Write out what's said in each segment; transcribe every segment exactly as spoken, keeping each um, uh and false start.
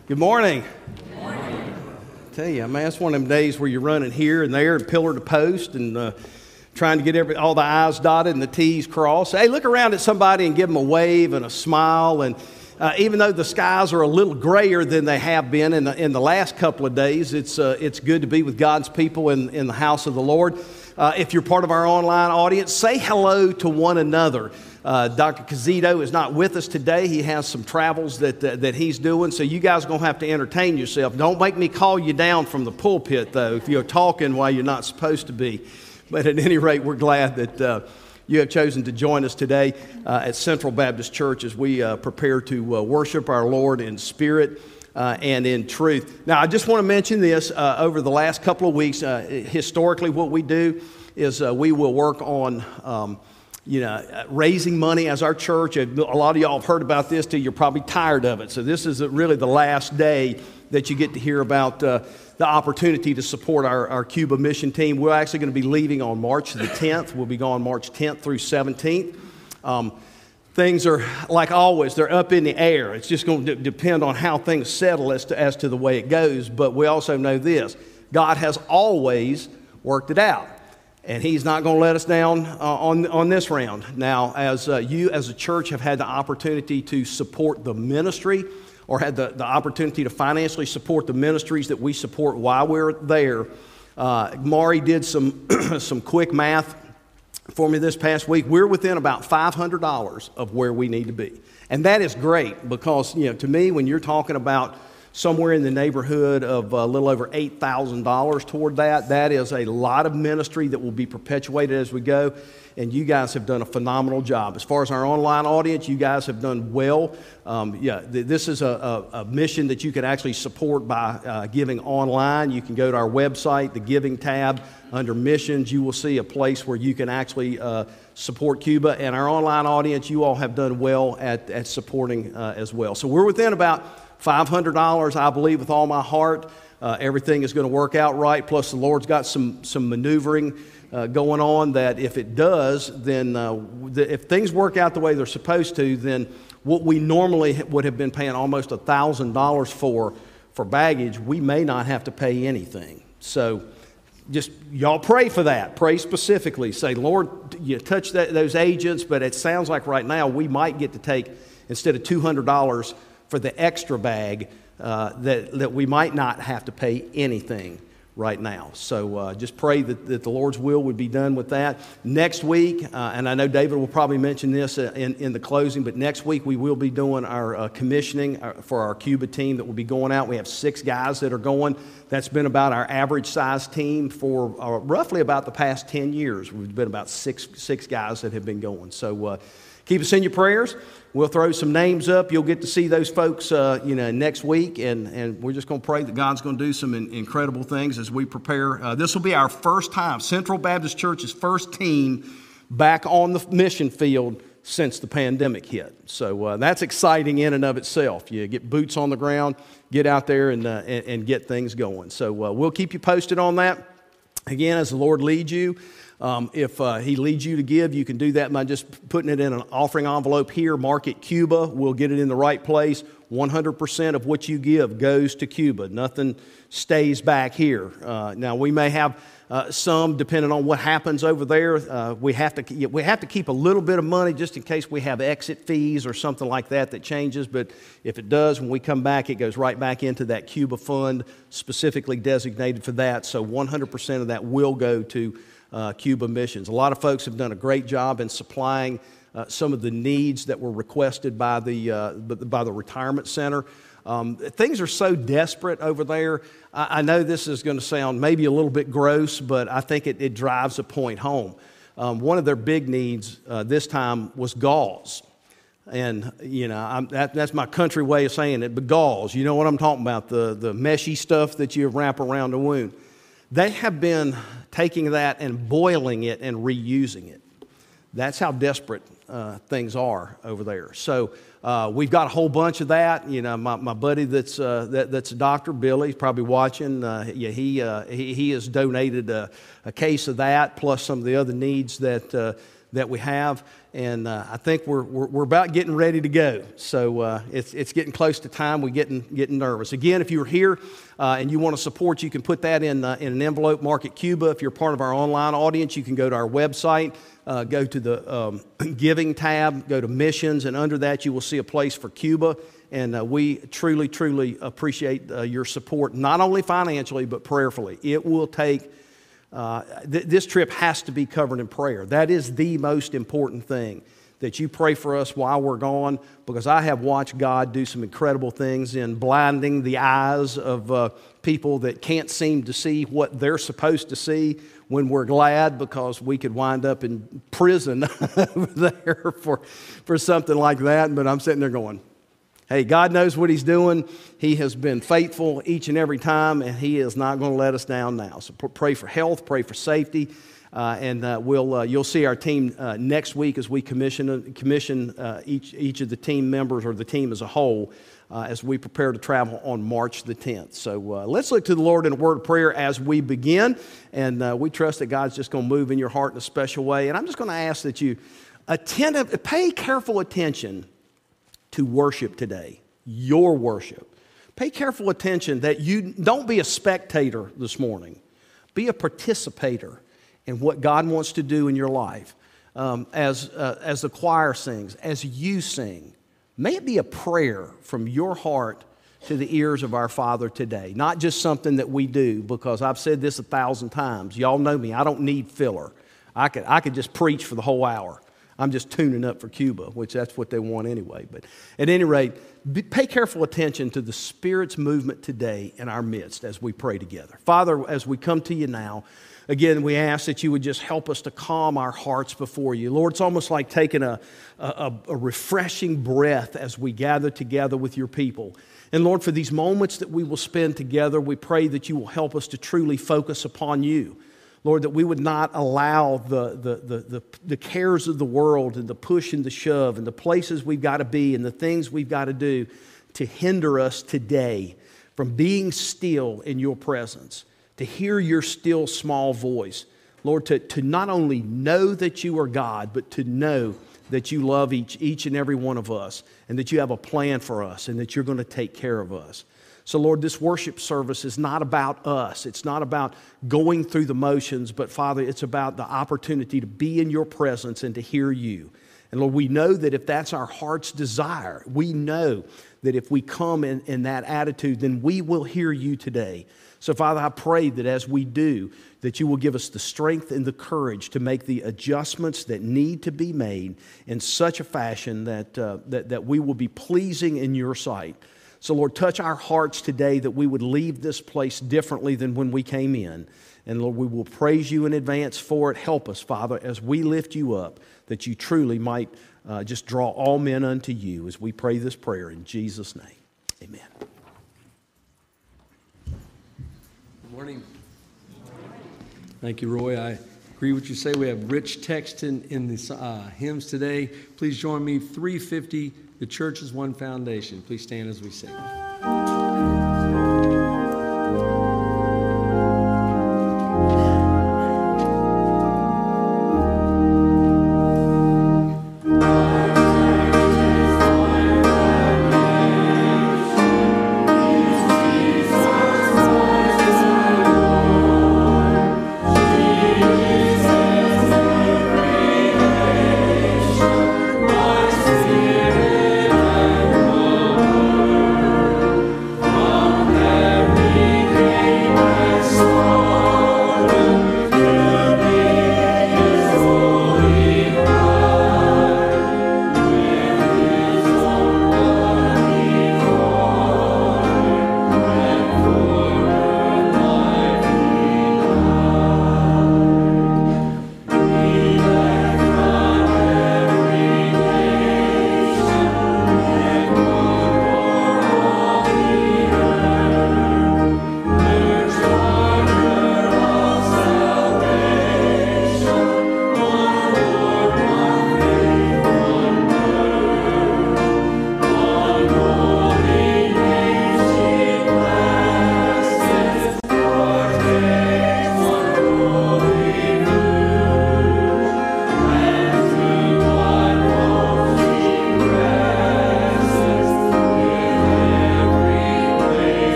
Good morning. Good morning. I tell you, man, it's one of them days where you're running here and there and pillar to post and uh, trying to get every, all the I's dotted and the T's crossed. Hey, look around at somebody and give them a wave and a smile. And uh, even though the skies are a little grayer than they have been in the, in the last couple of days, it's uh, it's good to be with God's people in, in the house of the Lord. Uh, if you're part of our online audience, say hello to one another. Uh, Doctor Cazito is not with us today. He has some travels that uh, that he's doing, so you guys are going to have to entertain yourself. Don't make me call you down from the pulpit, though, if you're talking while you're not supposed to be. But at any rate, we're glad that uh, you have chosen to join us today uh, at Central Baptist Church as we uh, prepare to uh, worship our Lord in spirit uh, and in truth. Now, I just want to mention this. Uh, over the last couple of weeks, uh, historically, what we do is uh, we will work on Um, you know, raising money as our church. A lot of y'all have heard about this till you're probably tired of it. So this is really the last day that you get to hear about uh, the opportunity to support our, our Cuba mission team. We're actually going to be leaving on March the tenth. We'll be gone March tenth through seventeenth. Um, things are, like always, they're up in the air. It's just going to d- depend on how things settle as to, as to the way it goes. But we also know this: God has always worked it out. And He's not going to let us down uh, on, on this round. Now, as uh, you as a church have had the opportunity to support the ministry or had the, the opportunity to financially support the ministries that we support while we're there, uh, Mari did some, some quick math for me this past week. We're within about five hundred dollars of where we need to be. And that is great because, you know, to me, when you're talking about somewhere in the neighborhood of a little over eight thousand dollars toward that. That is a lot of ministry that will be perpetuated as we go, and you guys have done a phenomenal job. As far as our online audience, you guys have done well. Um, yeah, th- this is a, a, a mission that you can actually support by uh, giving online. You can go to our website, the Giving tab, under Missions. You will see a place where you can actually uh, support Cuba, and our online audience, you all have done well at, at supporting uh, as well. So we're within about five hundred dollars, I believe with all my heart. Uh, everything is going to work out right. Plus, the Lord's got some some maneuvering uh, going on that if it does, then uh, the, if things work out the way they're supposed to, then what we normally would have been paying almost one thousand dollars for, for baggage, we may not have to pay anything. So just y'all pray for that. Pray specifically. Say, Lord, you touch that, those agents, but it sounds like right now we might get to take, instead of two hundred dollars, for the extra bag, uh, that, that we might not have to pay anything right now. So uh, just pray that, that the Lord's will would be done with that. Next week, uh, and I know David will probably mention this in, in the closing, but next week we will be doing our uh, commissioning for our Cuba team that will be going out. We have six guys that are going. That's been about our average size team for uh, roughly about the past ten years. We've been about six, six guys that have been going. So uh, keep us in your prayers. We'll throw some names up. You'll get to see those folks, uh, you know, next week, and, and we're just going to pray that God's going to do some in, incredible things as we prepare. Uh, this will be our first time, Central Baptist Church's first team back on the mission field since the pandemic hit. So uh, that's exciting in and of itself. You get boots on the ground, get out there and uh, and, and get things going. So uh, we'll keep you posted on that. Again, as the Lord leads you. Um, if uh, He leads you to give, you can do that by just putting it in an offering envelope here, mark it Cuba. We'll get it in the right place. one hundred percent of what you give goes to Cuba. Nothing stays back here. Uh, now, we may have uh, some, depending on what happens over there. Uh, we have to we have to keep a little bit of money just in case we have exit fees or something like that that changes. But if it does, when we come back, it goes right back into that Cuba fund specifically designated for that. So one hundred percent of that will go to Uh, Cuba missions. A lot of folks have done a great job in supplying uh, some of the needs that were requested by the uh, by the retirement center. Um, things are so desperate over there. I, I know this is going to sound maybe a little bit gross, but I think it, it drives a point home. Um, one of their big needs uh, this time was gauze. And, you know, I'm, that, that's my country way of saying it, but gauze. You know what I'm talking about, the, the meshy stuff that you wrap around the wound. They have been taking that and boiling it and reusing it. That's how desperate uh, things are over there. So uh, we've got a whole bunch of that. You know, my, my buddy that's uh, that, that's a doctor, Billy, he's probably watching. Uh, yeah, he, uh, he he has donated a, a case of that, plus some of the other needs that uh, that we have. And uh, I think we're, we're, we're about getting ready to go. So uh, it's, it's getting close to time. We're getting, getting nervous. Again, if you're here uh, and you want to support, you can put that in, uh, in an envelope, mark it Cuba. If you're part of our online audience, you can go to our website, uh, go to the um, giving tab, go to missions, and under that you will see a place for Cuba. And uh, we truly, truly appreciate uh, your support, not only financially, but prayerfully. It will take Uh, th- this trip has to be covered in prayer. That is the most important thing, that you pray for us while we're gone, because I have watched God do some incredible things in blinding the eyes of uh, people that can't seem to see what they're supposed to see, when we're glad because we could wind up in prison over there for, for something like that. But I'm sitting there going, hey, God knows what He's doing. He has been faithful each and every time, and He is not going to let us down now. So pray for health, pray for safety, uh, and uh, we'll uh, you'll see our team uh, next week as we commission commission uh, each each of the team members, or the team as a whole, uh, as we prepare to travel on March the tenth. So uh, let's look to the Lord in a word of prayer as we begin, and uh, we trust that God's just going to move in your heart in a special way. And I'm just going to ask that you attentive, pay careful attention to worship today, your worship. Pay careful attention that you don't be a spectator this morning. Be a participator in what God wants to do in your life. Um, as, uh, as the choir sings, as you sing, may it be a prayer from your heart to the ears of our Father today. Not just something that we do, because I've said this a thousand times. Y'all know me. I don't need filler. I could, I could just preach for the whole hour. I'm just tuning up for Cuba, which that's what they want anyway. But at any rate, be, pay careful attention to the Spirit's movement today in our midst as we pray together. Father, as we come to you now, again, we ask that you would just help us to calm our hearts before you. Lord, it's almost like taking a, a, a refreshing breath as we gather together with your people. And Lord, for these moments that we will spend together, we pray that you will help us to truly focus upon you. Lord, that we would not allow the, the, the, the, the cares of the world and the push and the shove and the places we've got to be and the things we've got to do to hinder us today from being still in your presence, to hear your still small voice. Lord, to, to not only know that you are God, but to know that you love each, each and every one of us, and that you have a plan for us, and that you're going to take care of us. So, Lord, this worship service is not about us. It's not about going through the motions, but, Father, it's about the opportunity to be in your presence and to hear you. And, Lord, we know that if that's our heart's desire, we know that if we come in, in that attitude, then we will hear you today. So, Father, I pray that as we do, that you will give us the strength and the courage to make the adjustments that need to be made in such a fashion that, uh, that, that we will be pleasing in your sight. So, Lord, touch our hearts today that we would leave this place differently than when we came in. And, Lord, we will praise you in advance for it. Help us, Father, as we lift you up, that you truly might uh, just draw all men unto you as we pray this prayer in Jesus' name. Amen. Good morning. Thank you, Roy. I agree with what you say. We have rich text in, in the uh, hymns today. Please join me, three fifty, The Church is One Foundation. Please stand as we sing.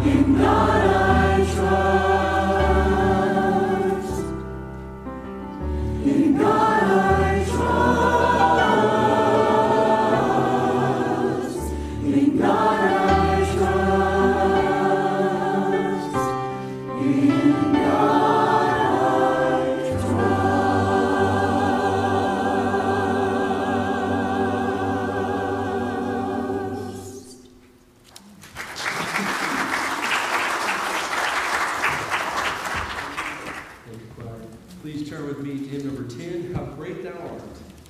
Please turn with me to hymn number ten, How Great Thou Art.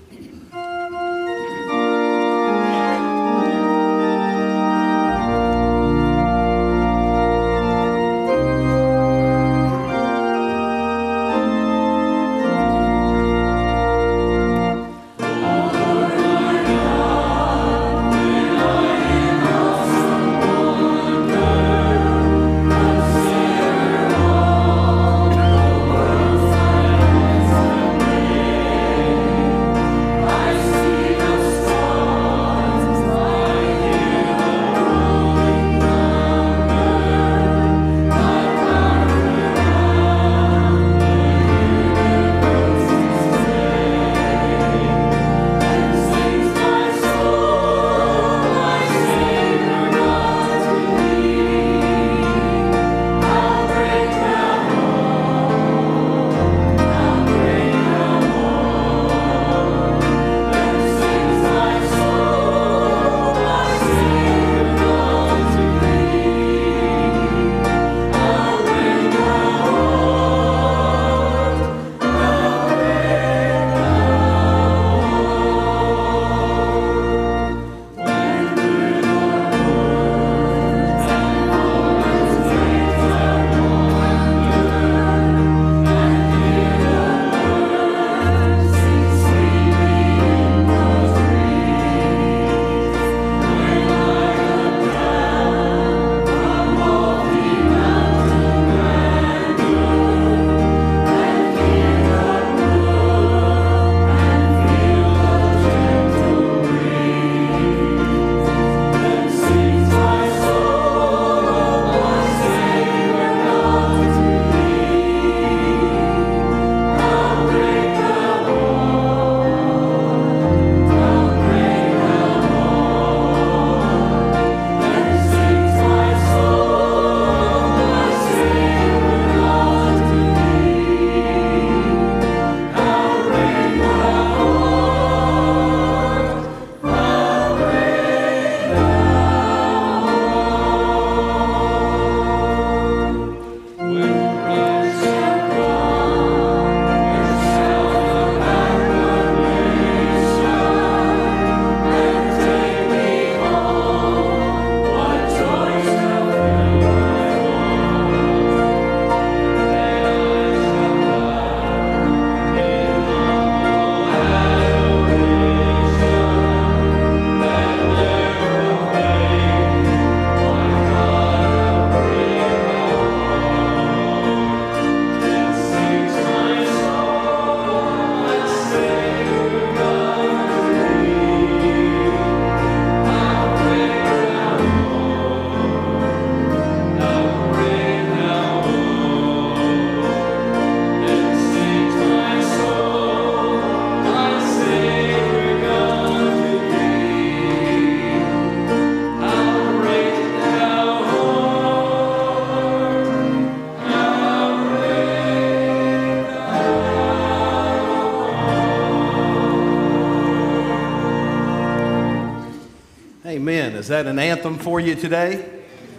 Amen. Is that an anthem for you today?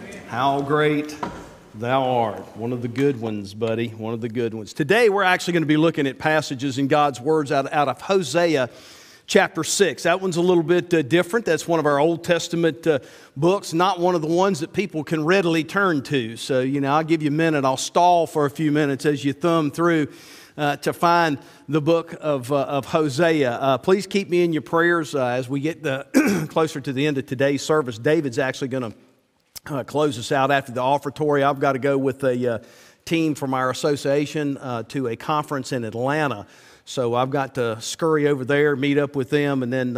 How great thou art. One of the good ones, buddy. One of the good ones. Today we're actually going to be looking at passages in God's words out, out of Hosea chapter six. That one's a little bit uh, different. That's one of our Old Testament uh, books, not one of the ones that people can readily turn to. So, you know, I'll give you a minute. I'll stall for a few minutes as you thumb through uh, to find the book of, uh, of Hosea. Uh, please keep me in your prayers uh, as we get the closer to the end of today's service. David's actually going to uh, close us out after the offertory. I've got to go with a uh, team from our association uh, to a conference in Atlanta. So I've got to scurry over there, meet up with them, and then uh,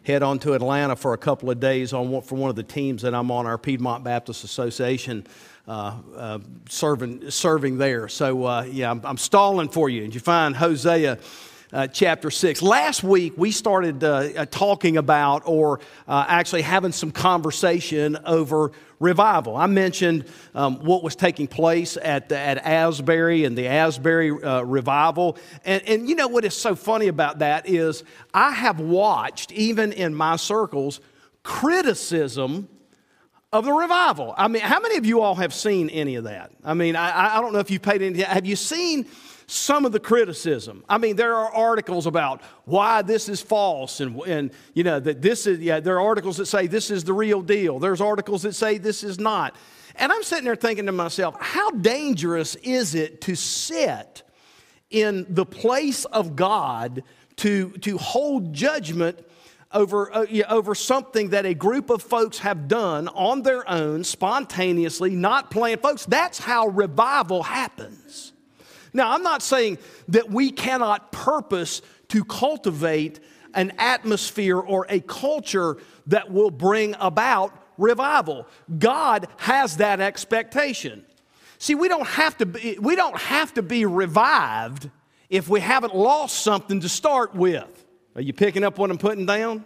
head on to Atlanta for a couple of days on one, for one of the teams that I'm on, our Piedmont Baptist Association, uh, uh, serving serving there. So uh, yeah, I'm, I'm stalling for you. And you find Hosea uh, chapter six. Last week we started uh, uh, talking about, or uh, actually having some conversation over revival. I mentioned um, what was taking place at the, at Asbury and the Asbury uh, revival. And, and you know what is so funny about that is I have watched, even in my circles, criticism of the revival. I mean, how many of you all have seen any of that? I mean, I, I don't know if you've paid any. Have you seen some of the criticism? I mean, there are articles about why this is false, and, and you know, that this is, yeah, there are articles that say this is the real deal. There's articles that say this is not. And I'm sitting there thinking to myself, how dangerous is it to sit in the place of God to, to hold judgment over, uh, yeah, over something that a group of folks have done on their own, spontaneously, not planned? Folks, that's how revival happens. Now, I'm not saying that we cannot purpose to cultivate an atmosphere or a culture that will bring about revival. God has that expectation. See, we don't have to be, we don't have to be revived if we haven't lost something to start with. Are you picking up what I'm putting down?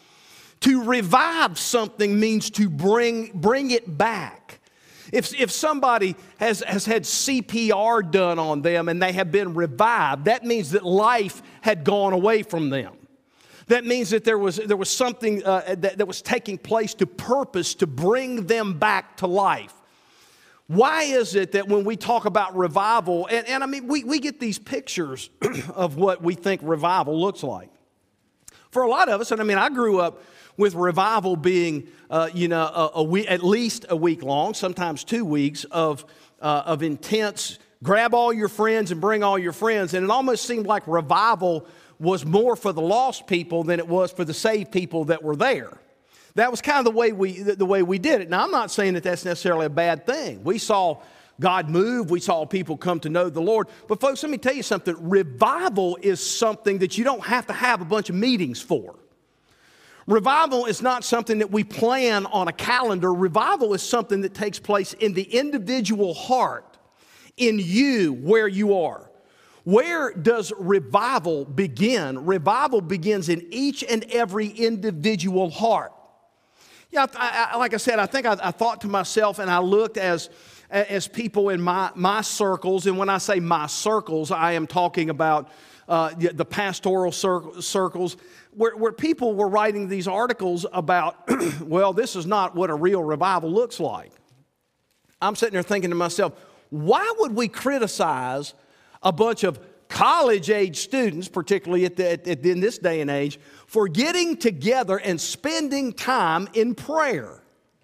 To revive something means to bring, bring it back. If, if somebody has, has had C P R done on them and they have been revived, that means that life had gone away from them. That means that there was, there was something uh, that, that was taking place to purpose to bring them back to life. Why is it that when we talk about revival, and, and I mean, we, we get these pictures of what we think revival looks like. For a lot of us, and I mean, I grew up with revival being, uh, you know, a, a week, at least a week long, sometimes two weeks of, uh, of intense, grab all your friends and bring all your friends. And it almost seemed like revival was more for the lost people than it was for the saved people that were there. That was kind of the way we, the way we did it. Now, I'm not saying that that's necessarily a bad thing. We saw God move. We saw people come to know the Lord. But folks, let me tell you something. Revival is something that you don't have to have a bunch of meetings for. Revival is not something that we plan on a calendar. Revival is something that takes place in the individual heart, in you, where you are. Where does revival begin? Revival begins in each and every individual heart. Yeah, I, I, like I said, I think I, I thought to myself, and I looked as, as people in my, my circles, and when I say my circles, I am talking about uh, the, the pastoral cir- circles, where, where people were writing these articles about, well, this is not what a real revival looks like. I'm sitting there thinking to myself, why would we criticize a bunch of college-age students, particularly at the, at, in this day and age, for getting together and spending time in prayer?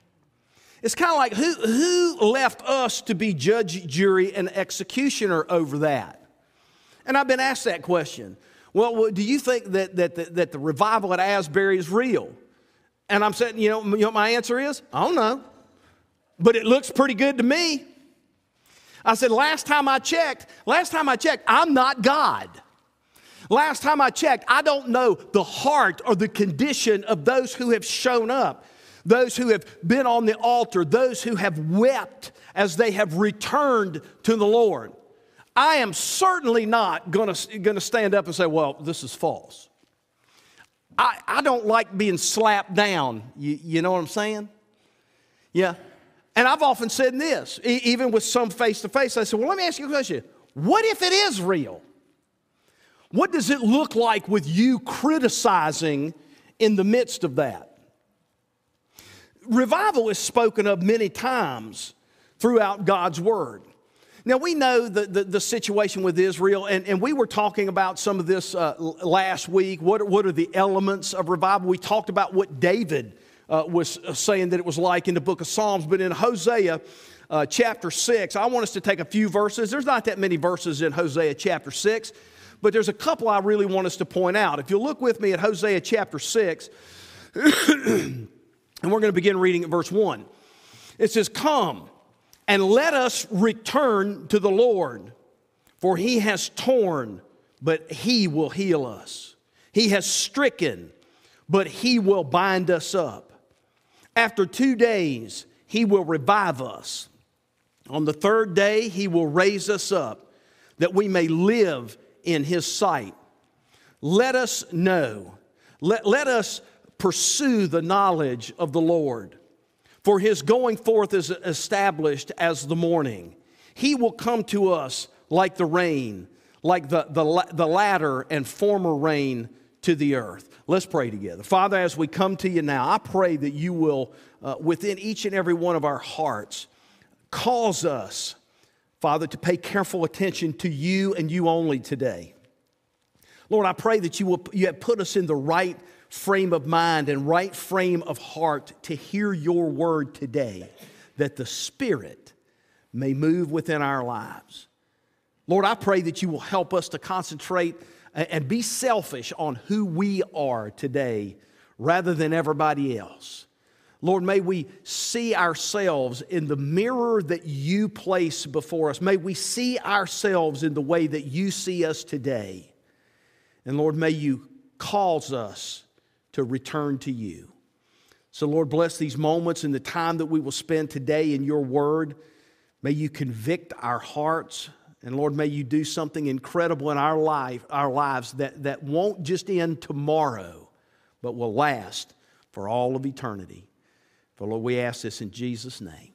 It's kind of like, who, who left us to be judge, jury, and executioner over that? And I've been asked that question. Well, do you think that, that, that, that the revival at Asbury is real? And I'm saying, you know, you know what my answer is? I don't know. But it looks pretty good to me. I said, last time I checked, last time I checked, I'm not God. Last time I checked, I don't know the heart or the condition of those who have shown up, those who have been on the altar, those who have wept as they have returned to the Lord. I am certainly not going to going to stand up and say, well, this is false. I, I don't like being slapped down. You, you know what I'm saying? Yeah. And I've often said this, e- even with some face-to-face, I said, well, let me ask you a question. What if it is real? What does it look like with you criticizing in the midst of that? Revival is spoken of many times throughout God's Word. Now, we know the, the, the situation with Israel, and, and we were talking about some of this uh, last week. What, what are the elements of revival? We talked about what David uh, was saying that it was like in the book of Psalms. But in Hosea uh, chapter six, I want us to take a few verses. There's not that many verses in Hosea chapter six, but there's a couple I really want us to point out. If you look with me at Hosea chapter six, and we're going to begin reading at verse one. It says, "Come, and let us return to the Lord, for he has torn, but he will heal us. He has stricken, but he will bind us up. After two days, he will revive us. On the third day, he will raise us up, that we may live in his sight. Let us know, let, let us pursue the knowledge of the Lord. For his going forth is established as the morning. He will come to us like the rain, like the, the, the latter and former rain to the earth. Let's pray together. Father, as we come to you now, I pray that you will, uh, within each and every one of our hearts, cause us, Father, to pay careful attention to you and you only today. Lord, I pray that you will, you have put us in the right frame of mind and right frame of heart to hear your word today, that the Spirit may move within our lives. Lord, I pray that you will help us to concentrate and be selfish on who we are today rather than everybody else. Lord, may we see ourselves in the mirror that you place before us. May we see ourselves in the way that you see us today. And Lord, may you cause us to return to you. So Lord, bless these moments and the time that we will spend today in your word. May you convict our hearts. And Lord, may you do something incredible in our life, our lives that, that won't just end tomorrow, but will last for all of eternity. For Lord, we ask this in Jesus' name.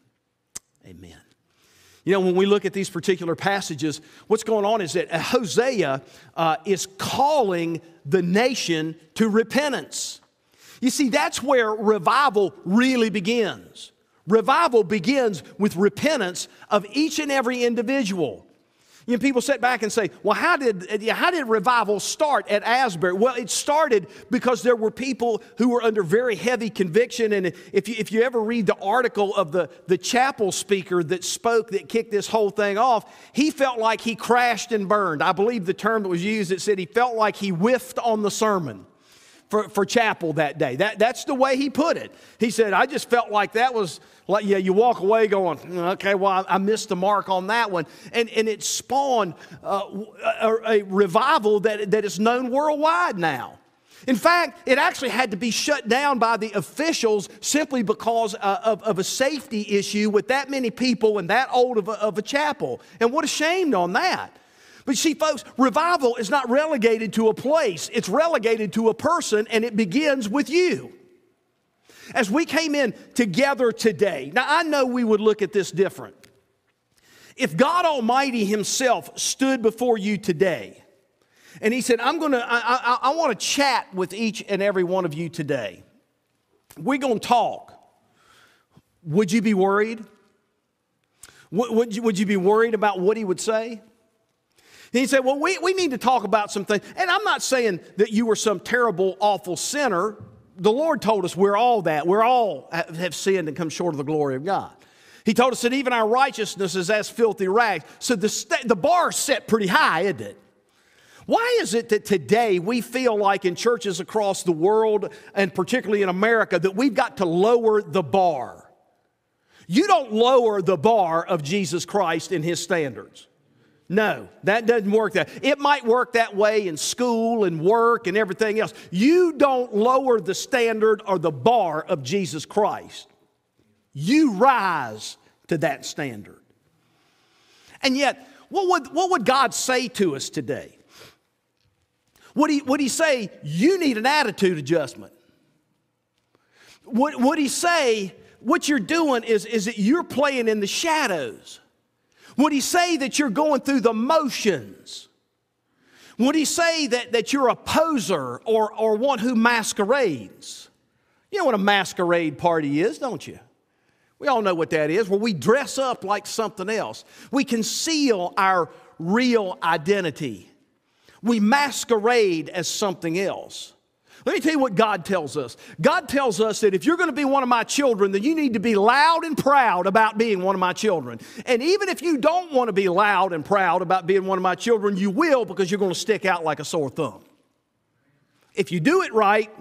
Amen. You know, when we look at these particular passages, what's going on is that Hosea uh, is calling the nation to repentance. You see, that's where revival really begins. Revival begins with repentance of each and every individual. You know, people sit back and say, well, how did, how did revival start at Asbury? Well, it started because there were people who were under very heavy conviction. And if you, if you ever read the article of the, the chapel speaker that spoke, that kicked this whole thing off, he felt like he crashed and burned. I believe the term that was used, it said he felt like he whiffed on the sermon for, for chapel that day. That, that's the way he put it. He said, I just felt like that was... Like, yeah, you walk away going, okay, well, I, I missed the mark on that one. And, and it spawned uh, a, a revival that, that is known worldwide now. In fact, it actually had to be shut down by the officials simply because uh, of, of a safety issue with that many people and that old of a, of a chapel. And what a shame on that. But see, folks, revival is not relegated to a place. It's relegated to a person, and it begins with you. As we came in together today, now I know we would look at this different. If God Almighty himself stood before you today and he said, I'm going to, I, I, I want to chat with each and every one of you today. We're going to talk. Would you be worried? Would, would, you, would you be worried about what he would say? And he said, well, we, we need to talk about some things. And I'm not saying that you were some terrible, awful sinner. The Lord told us we're all that. We're all have sinned and come short of the glory of God. He told us that even our righteousness is as filthy rags. So the, st- the bar is set pretty high, isn't it? Why is it that today we feel like in churches across the world, and particularly in America, that we've got to lower the bar? You don't lower the bar of Jesus Christ in his standards. No, that doesn't work that. It might work that way in school and work and everything else. You don't lower the standard or the bar of Jesus Christ. You rise to that standard. And yet, what would, what would God say to us today? Would he, would he say, you need an attitude adjustment? Would, would he say, what you're doing is, is that you're playing in the shadows? Would he say that you're going through the motions? Would he say that, that you're a poser or, or one who masquerades? You know what a masquerade party is, don't you? We all know what that is, where we dress up like something else. We conceal our real identity. We masquerade as something else. Let me tell you what God tells us. God tells us that if you're going to be one of my children, then you need to be loud and proud about being one of my children. And even if you don't want to be loud and proud about being one of my children, you will, because you're going to stick out like a sore thumb. If you do it right.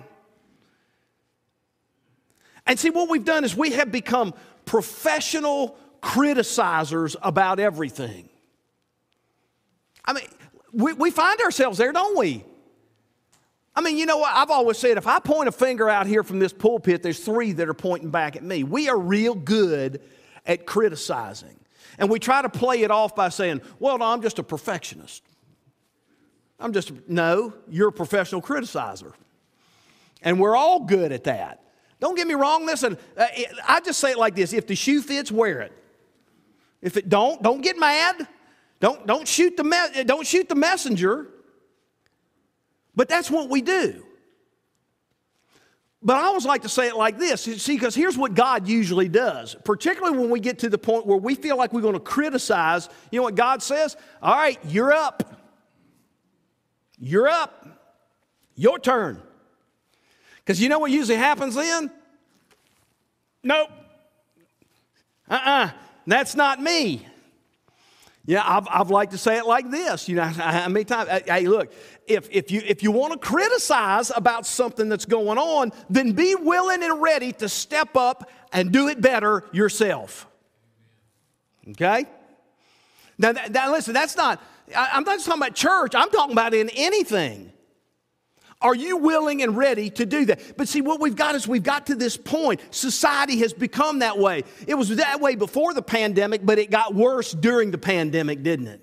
And see, what we've done is we have become professional criticizers about everything. I mean, we, we find ourselves there, don't we? I mean, you know what? I've always said if I point a finger out here from this pulpit, there's three that are pointing back at me. We are real good at criticizing. And we try to play it off by saying, well, no, I'm just a perfectionist. I'm just, no, you're a professional criticizer. And we're all good at that. Don't get me wrong, listen, uh, it, I just say it like this. If the shoe fits, wear it. If it don't, don't get mad. Don't, don't, shoot the me- don't shoot the messenger. But that's what we do. But I always like to say it like this. See, because here's what God usually does. Particularly when we get to the point where we feel like we're going to criticize. You know what God says? All right, you're up. You're up. Your turn. Because you know what usually happens then? Nope. Uh-uh. That's not me. Yeah, I've, I've liked to say it like this. You know, how many times? Hey, look, if, if you if you want to criticize about something that's going on, then be willing and ready to step up and do it better yourself. Okay? Now, that, that, listen, that's not, I, I'm not just talking about church. I'm talking about in anything. Are you willing and ready to do that? But see, what we've got is we've got to this point. Society has become that way. It was that way before the pandemic, but it got worse during the pandemic, didn't it?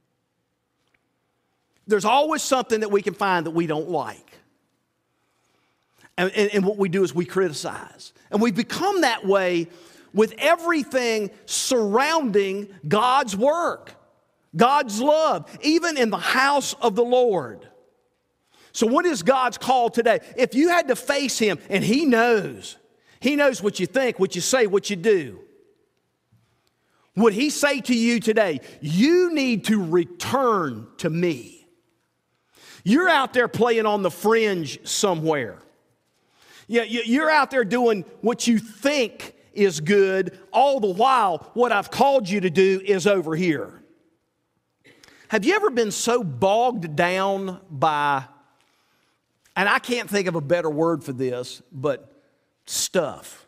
There's always something that we can find that we don't like. And, and, and what we do is we criticize. And we've become that way with everything surrounding God's work, God's love, even in the house of the Lord. So what is God's call today? If you had to face Him, and He knows, He knows what you think, what you say, what you do. Would He say to you today, you need to return to me? You're out there playing on the fringe somewhere. Yeah, you're out there doing what you think is good, all the while what I've called you to do is over here. Have you ever been so bogged down by, and I can't think of a better word for this, but stuff.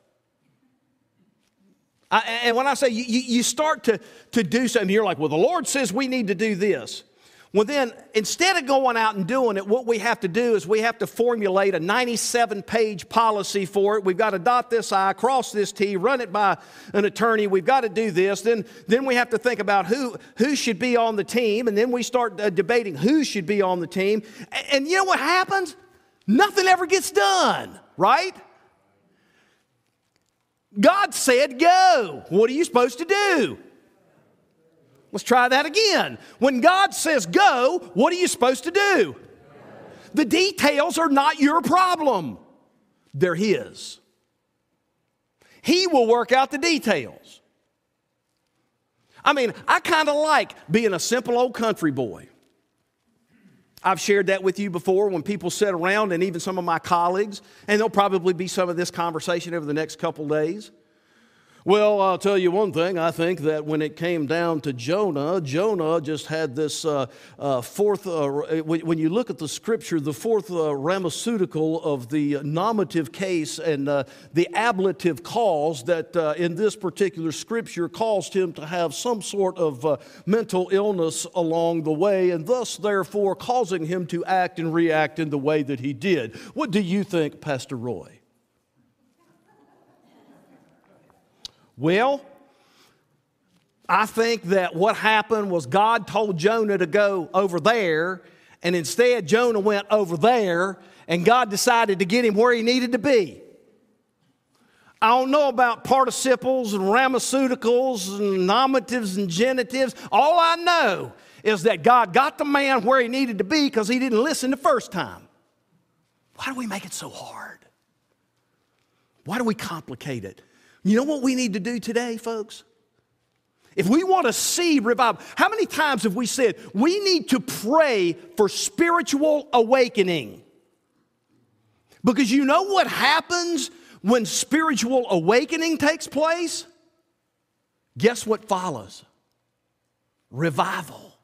I, and when I say you, you start to, to do something, you're like, well, the Lord says we need to do this. Well, then, instead of going out and doing it, what we have to do is we have to formulate a ninety-seven page policy for it. We've got to dot this I, cross this T, run it by an attorney. We've got to do this. Then, then we have to think about who, who should be on the team, and then we start uh, debating who should be on the team. And, and you know what happens? Nothing ever gets done, right? God said go. What are you supposed to do? Let's try that again. When God says go, what are you supposed to do? The details are not your problem. They're His. He will work out the details. I mean, I kind of like being a simple old country boy. I've shared that with you before when people sit around, and even some of my colleagues, and there'll probably be some of this conversation over the next couple days. Well, I'll tell you one thing. I think that when it came down to Jonah, Jonah just had this uh, uh, fourth, uh, when you look at the scripture, the fourth uh, ramaceutical of the nominative case and uh, the ablative cause that uh, in this particular scripture caused him to have some sort of uh, mental illness along the way, and thus, therefore, causing him to act and react in the way that he did. What do you think, Pastor Roy? Well, I think that what happened was God told Jonah to go over there, and instead Jonah went over there, and God decided to get him where he needed to be. I don't know about participles and ramaceuticals and nominatives and genitives. All I know is that God got the man where he needed to be because he didn't listen the first time. Why do we make it so hard? Why do we complicate it? You know what we need to do today, folks? If we want to see revival, how many times have we said we need to pray for spiritual awakening? Because you know what happens when spiritual awakening takes place? Guess what follows? Revival.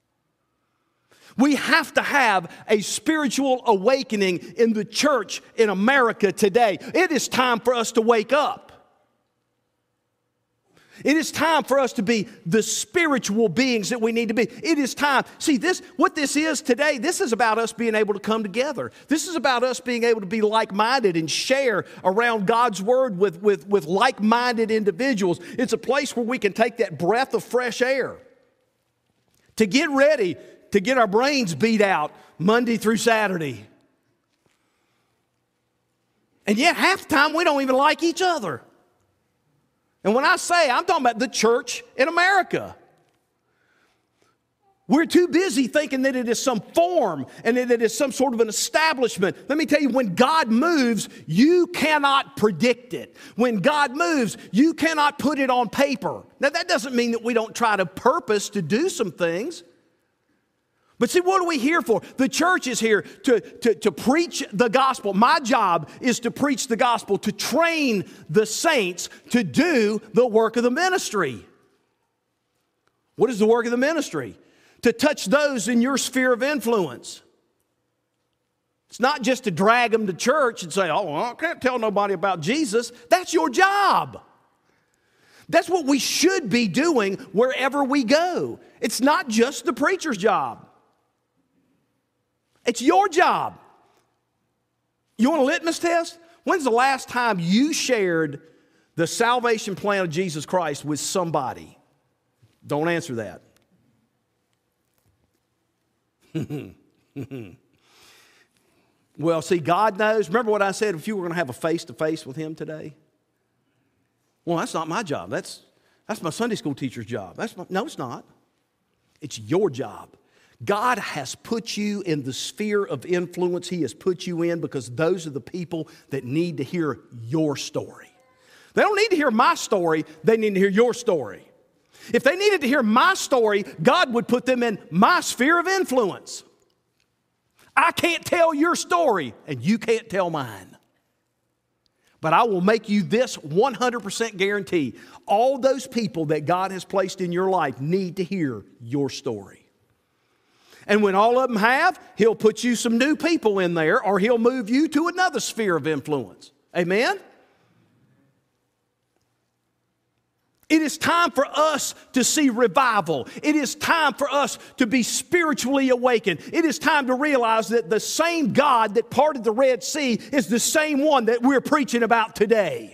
We have to have a spiritual awakening in the church in America today. It is time for us to wake up. It is time for us to be the spiritual beings that we need to be. It is time. See, this, what this is today, this is about us being able to come together. This is about us being able to be like-minded and share around God's Word with, with, with like-minded individuals. It's a place where we can take that breath of fresh air to get ready to get our brains beat out Monday through Saturday. And yet half the time we don't even like each other. And when I say, I'm talking about the church in America. We're too busy thinking that it is some form and that it is some sort of an establishment. Let me tell you, when God moves, you cannot predict it. When God moves, you cannot put it on paper. Now, that doesn't mean that we don't try to purpose to do some things. But see, what are we here for? The church is here to, to, to preach the gospel. My job is to preach the gospel, to train the saints to do the work of the ministry. What is the work of the ministry? To touch those in your sphere of influence. It's not just to drag them to church and say, oh, well, I can't tell nobody about Jesus. That's your job. That's what we should be doing wherever we go. It's not just the preacher's job. It's your job. You want a litmus test? When's the last time you shared the salvation plan of Jesus Christ with somebody? Don't answer that. Well, see, God knows. Remember what I said, if you were going to have a face-to-face with Him today? Well, that's not my job. That's, that's my Sunday school teacher's job. That's my, no, it's not. It's your job. God has put you in the sphere of influence He has put you in because those are the people that need to hear your story. They don't need to hear my story. They need to hear your story. If they needed to hear my story, God would put them in my sphere of influence. I can't tell your story, and you can't tell mine. But I will make you this one hundred percent guarantee. All those people that God has placed in your life need to hear your story. And when all of them have, He'll put you some new people in there, or He'll move you to another sphere of influence. Amen? It is time for us to see revival. It is time for us to be spiritually awakened. It is time to realize that the same God that parted the Red Sea is the same one that we're preaching about today.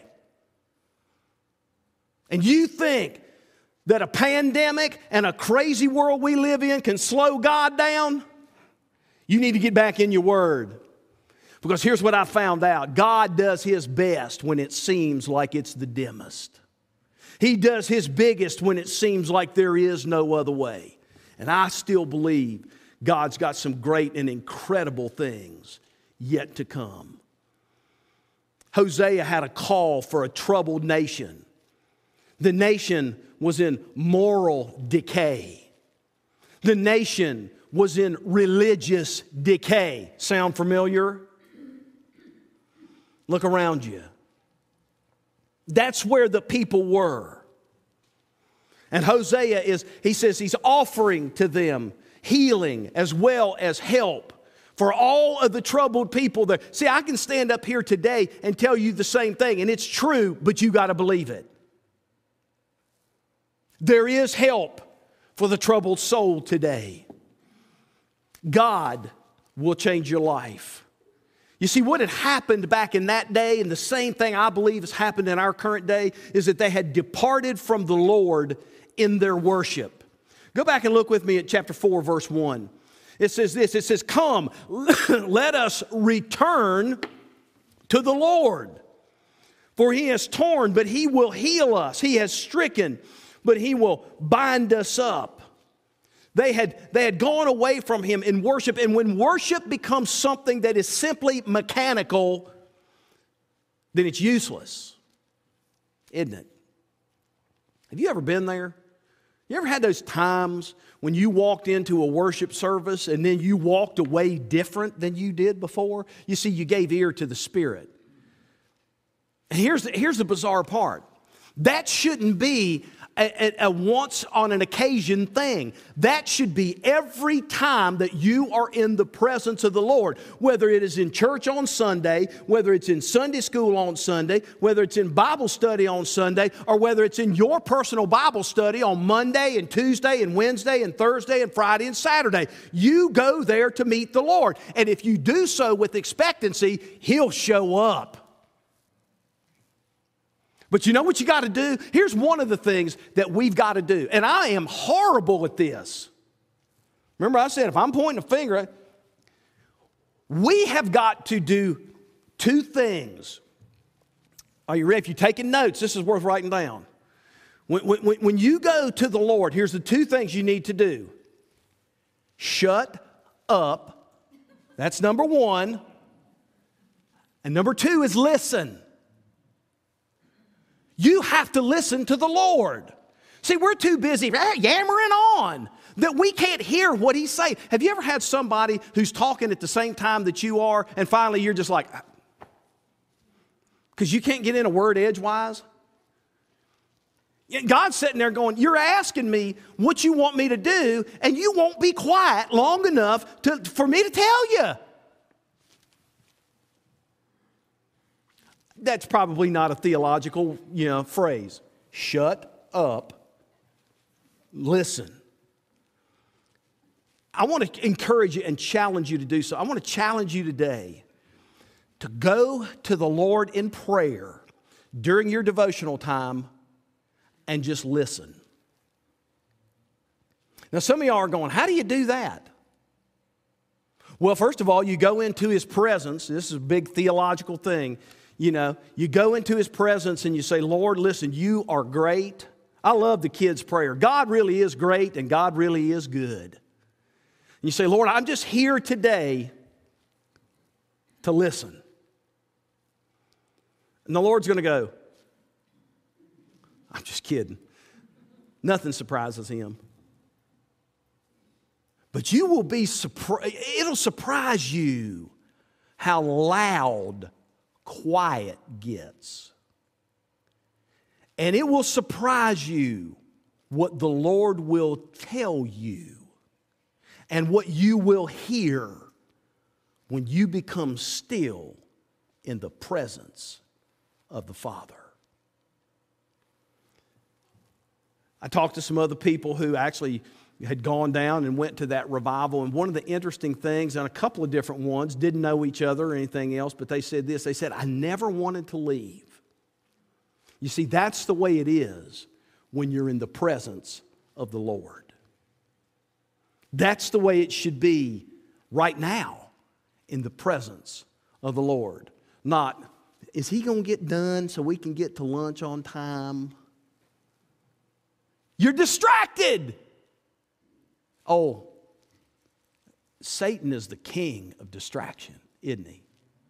And you think that a pandemic and a crazy world we live in can slow God down? You need to get back in your Word. Because here's what I found out. God does His best when it seems like it's the dimmest. He does His biggest when it seems like there is no other way. And I still believe God's got some great and incredible things yet to come. Hosea had a call for a troubled nation. The nation was in moral decay. The nation was in religious decay. Sound familiar? Look around you. That's where the people were. And Hosea is, he says he's offering to them healing as well as help for all of the troubled people there. See, I can stand up here today and tell you the same thing, and it's true, but you got to believe it. There is help for the troubled soul today. God will change your life. You see, what had happened back in that day, and the same thing I believe has happened in our current day, is that they had departed from the Lord in their worship. Go back and look with me at chapter four, verse one. It says this, it says, "Come, let us return to the Lord. For He has torn, but He will heal us. He has stricken, but He will bind us up." They had, they had gone away from Him in worship. And when worship becomes something that is simply mechanical, then it's useless, isn't it? Have you ever been there? You ever had those times when you walked into a worship service and then you walked away different than you did before? You see, you gave ear to the Spirit. And here's the, here's the bizarre part. That shouldn't be a, a once on an occasion thing. That should be every time that you are in the presence of the Lord, whether it is in church on Sunday, whether it's in Sunday school on Sunday, whether it's in Bible study on Sunday, or whether it's in your personal Bible study on Monday and Tuesday and Wednesday and Thursday and Friday and Saturday. You go there to meet the Lord. And if you do so with expectancy, He'll show up. But you know what you got to do? Here's one of the things that we've got to do. And I am horrible at this. Remember I said, if I'm pointing a finger, we have got to do two things. Are you ready? If you're taking notes, this is worth writing down. When, when, when you go to the Lord, here's the two things you need to do. Shut up. That's number one. And number two is listen. You have to listen to the Lord. See, we're too busy yammering on that we can't hear what He's saying. Have you ever had somebody who's talking at the same time that you are, and finally you're just like, because you can't get in a word edgewise? God's sitting there going, you're asking me what you want me to do, and you won't be quiet long enough to, for me to tell you. That's probably not a theological, you know, phrase. Shut up. Listen. I want to encourage you and challenge you to do so. I want to challenge you today to go to the Lord in prayer during your devotional time and just listen. Now, some of y'all are going, how do you do that? Well, first of all, you go into His presence. This is a big theological thing. You know, you go into His presence and you say, Lord, listen, you are great. I love the kids' prayer. God really is great and God really is good. And you say, Lord, I'm just here today to listen. And the Lord's going to go, I'm just kidding. Nothing surprises Him. But you will be surprised. It'll surprise you how loud quiet gets. And it will surprise you what the Lord will tell you and what you will hear when you become still in the presence of the Father. I talked to some other people who actually had gone down and went to that revival. And one of the interesting things, and a couple of different ones, didn't know each other or anything else, but they said this. They said, I never wanted to leave. You see, that's the way it is when you're in the presence of the Lord. That's the way it should be right now in the presence of the Lord. Not, is He going to get done so we can get to lunch on time? You're distracted. Oh, Satan is the king of distraction, isn't he?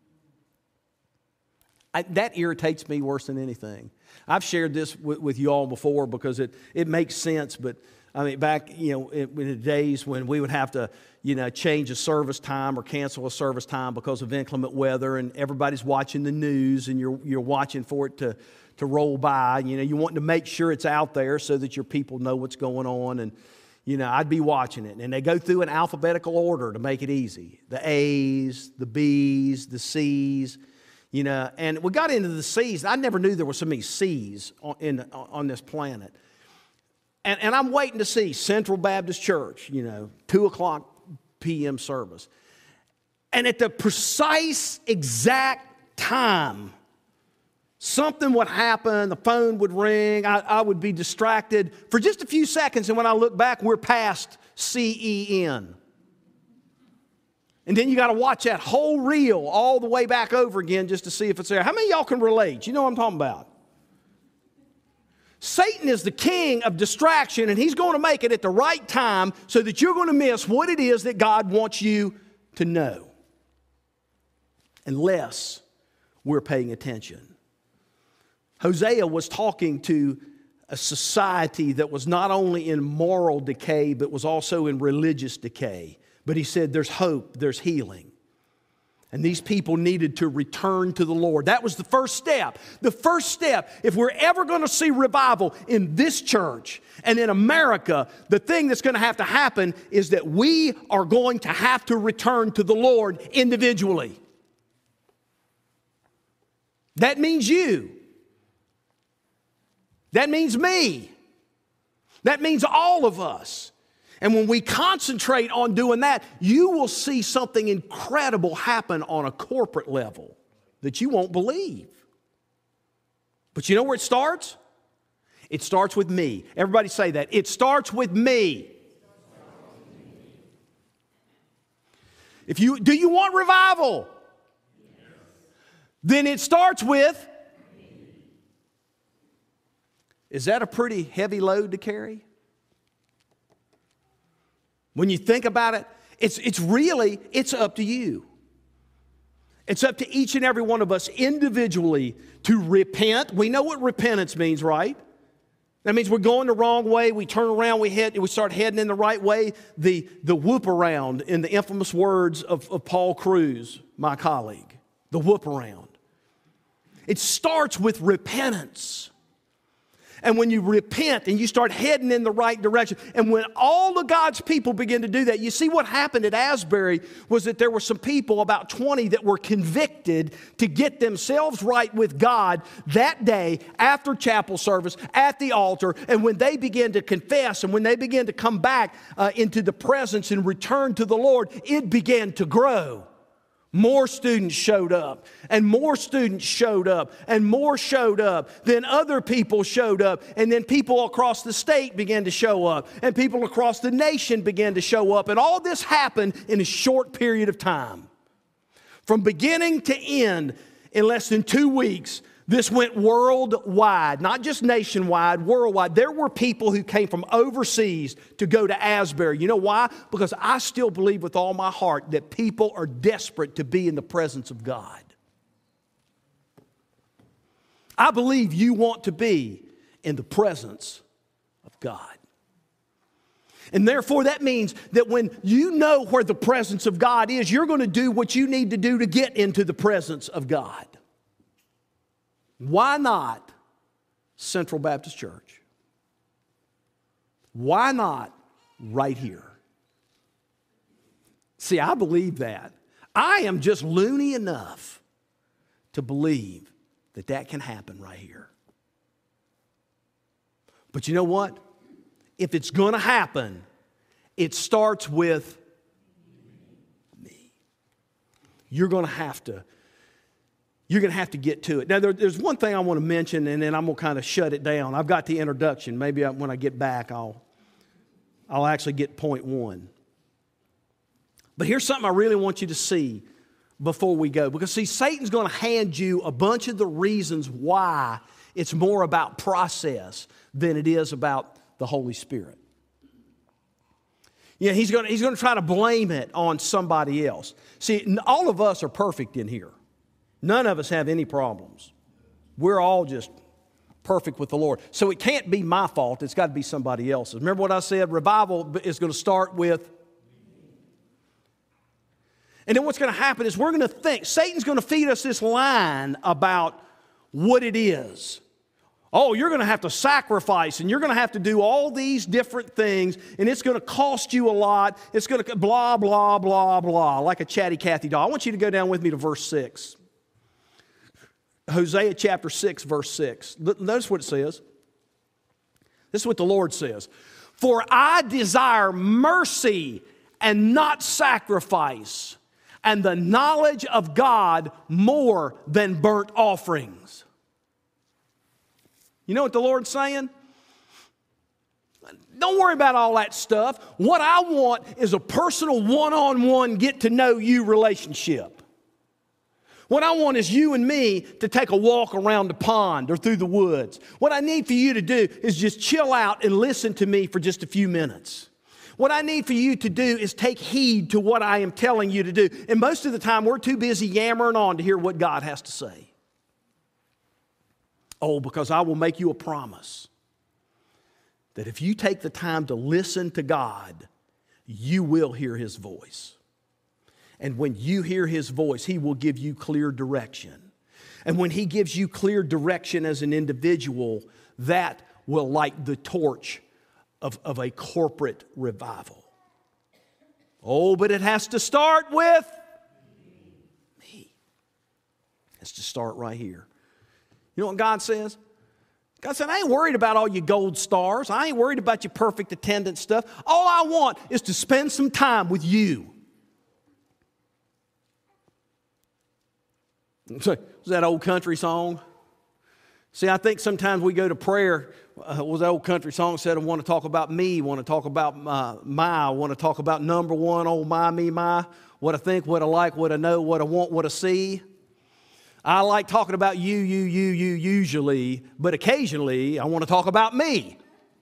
I, that irritates me worse than anything. I've shared this with, with you all before because it, it makes sense, but I mean, back, you know, in, in the days when we would have to, you know, change a service time or cancel a service time because of inclement weather, and everybody's watching the news and you're, you're watching for it to, to roll by. You know, you want to make sure it's out there so that your people know what's going on. And you know, I'd be watching it, and they go through an alphabetical order to make it easy. The A's, the B's, the C's, you know. And we got into the C's. I never knew there were so many C's on, in, on this planet. And, and I'm waiting to see Central Baptist Church, you know, two o'clock p m service. And at the precise exact time, something would happen, the phone would ring, I, I would be distracted for just a few seconds, and when I look back, we're past C E N. And then you got to watch that whole reel all the way back over again just to see if it's there. How many of y'all can relate? You know what I'm talking about? Satan is the king of distraction, and he's going to make it at the right time so that you're going to miss what it is that God wants you to know, unless we're paying attention. Hosea was talking to a society that was not only in moral decay, but was also in religious decay. But he said there's hope, there's healing. And these people needed to return to the Lord. That was the first step. The first step, if we're ever going to see revival in this church and in America, the thing that's going to have to happen is that we are going to have to return to the Lord individually. That means you. That means me. That means all of us. And when we concentrate on doing that, you will see something incredible happen on a corporate level that you won't believe. But you know where it starts? It starts with me. Everybody say that. It starts with me. If you do you want revival? Then it starts with. Is that a pretty heavy load to carry? When you think about it, it's, it's really, it's up to you. It's up to each and every one of us individually to repent. We know what repentance means, right? That means we're going the wrong way. We turn around, we head, we start heading in the right way. The, the whoop around, in the infamous words of, of Paul Cruz, my colleague, the whoop around. It starts with repentance. And when you repent and you start heading in the right direction, and when all of God's people begin to do that, you see what happened at Asbury was that there were some people, about twenty, that were convicted to get themselves right with God that day after chapel service at the altar. And when they began to confess and when they began to come back uh, into the presence and return to the Lord, it began to grow. More students showed up, and more students showed up, and more showed up. Then other people showed up, and then people across the state began to show up, and people across the nation began to show up. And all this happened in a short period of time. From beginning to end, in less than two weeks, this went worldwide, not just nationwide, worldwide. There were people who came from overseas to go to Asbury. You know why? Because I still believe with all my heart that people are desperate to be in the presence of God. I believe you want to be in the presence of God. And therefore that means that when you know where the presence of God is, you're going to do what you need to do to get into the presence of God. Why not Central Baptist Church? Why not right here? See, I believe that. I am just loony enough to believe that that can happen right here. But you know what? If it's going to happen, it starts with me. You're going to have to You're going to have to get to it. Now, there, there's one thing I want to mention, and then I'm going to kind of shut it down. I've got the introduction. Maybe I, when I get back, I'll, I'll actually get point one. But here's something I really want you to see before we go. Because, see, Satan's going to hand you a bunch of the reasons why it's more about process than it is about the Holy Spirit. Yeah, he's going to, he's going to try to blame it on somebody else. See, all of us are perfect in here. None of us have any problems. We're all just perfect with the Lord. So it can't be my fault. It's got to be somebody else's. Remember what I said? Revival is going to start with. And then what's going to happen is we're going to think. Satan's going to feed us this line about what it is. Oh, you're going to have to sacrifice, and you're going to have to do all these different things, and it's going to cost you a lot. It's going to blah, blah, blah, blah, like a chatty Cathy doll. I want you to go down with me to verse six. Hosea chapter six, verse six. Notice what it says. This is what the Lord says. For I desire mercy and not sacrifice, and the knowledge of God more than burnt offerings. You know what the Lord's saying? Don't worry about all that stuff. What I want is a personal one-on-one get-to-know-you relationship. What I want is you and me to take a walk around the pond or through the woods. What I need for you to do is just chill out and listen to me for just a few minutes. What I need for you to do is take heed to what I am telling you to do. And most of the time, we're too busy yammering on to hear what God has to say. Oh, because I will make you a promise that if you take the time to listen to God, you will hear His voice. And when you hear His voice, He will give you clear direction. And when He gives you clear direction as an individual, that will light the torch of, of a corporate revival. Oh, but it has to start with me. It has to start right here. You know what God says? God said, I ain't worried about all your gold stars. I ain't worried about your perfect attendance stuff. All I want is to spend some time with you. So, was that old country song? See, I think sometimes we go to prayer. Uh, was that old country song said, I want to talk about me, want to talk about uh, my, I want to talk about number one, oh my, me, my, what I think, what I like, what I know, what I want, what I see. I like talking about you, you, you, you usually, but occasionally I want to talk about me.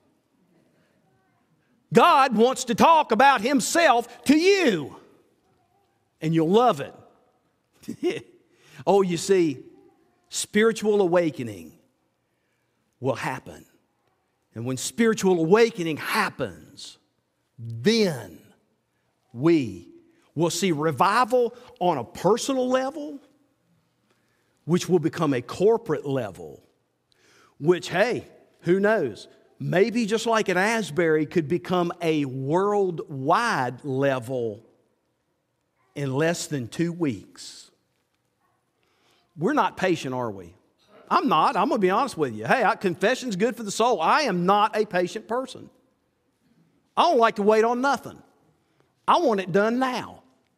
God wants to talk about Himself to you, and you'll love it. Oh, you see, spiritual awakening will happen. And when spiritual awakening happens, then we will see revival on a personal level, which will become a corporate level, which, hey, who knows? Maybe just like at Asbury could become a worldwide level in less than two weeks. We're not patient, are we? I'm not. I'm going to be honest with you. Hey, I, confession's good for the soul. I am not a patient person. I don't like to wait on nothing. I want it done now.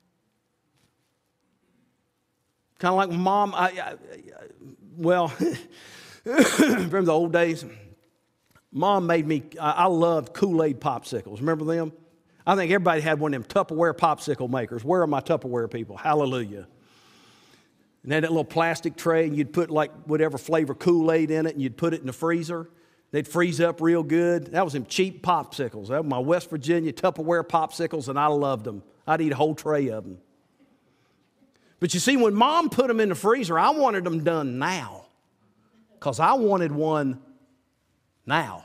Kind of like Mom. I, I, I, well, remember the old days? Mom made me, I, I loved Kool-Aid popsicles. Remember them? I think everybody had one of them Tupperware popsicle makers. Where are my Tupperware people? Hallelujah. And they had that little plastic tray, and you'd put like whatever flavor Kool-Aid in it, and you'd put it in the freezer. They'd freeze up real good. That was them cheap popsicles. That was my West Virginia Tupperware popsicles, and I loved them. I'd eat a whole tray of them. But you see, when Mom put them in the freezer, I wanted them done now, because I wanted one now.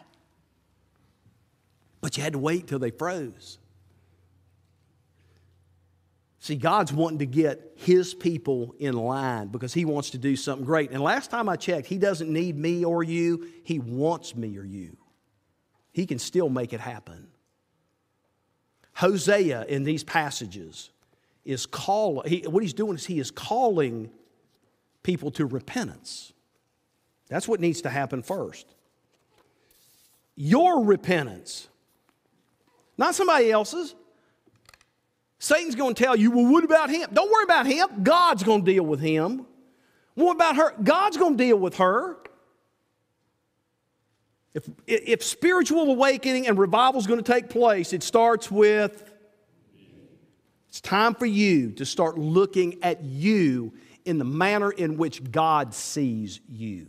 But you had to wait till they froze. See, God's wanting to get His people in line because He wants to do something great. And last time I checked, He doesn't need me or you. He wants me or you. He can still make it happen. Hosea in these passages is calling, he, what he's doing is he is calling people to repentance. That's what needs to happen first. Your repentance, not somebody else's. Satan's going to tell you, well, what about him? Don't worry about him. God's going to deal with him. What about her? God's going to deal with her. If, if spiritual awakening and revival is going to take place, it starts with, it's time for you to start looking at you in the manner in which God sees you.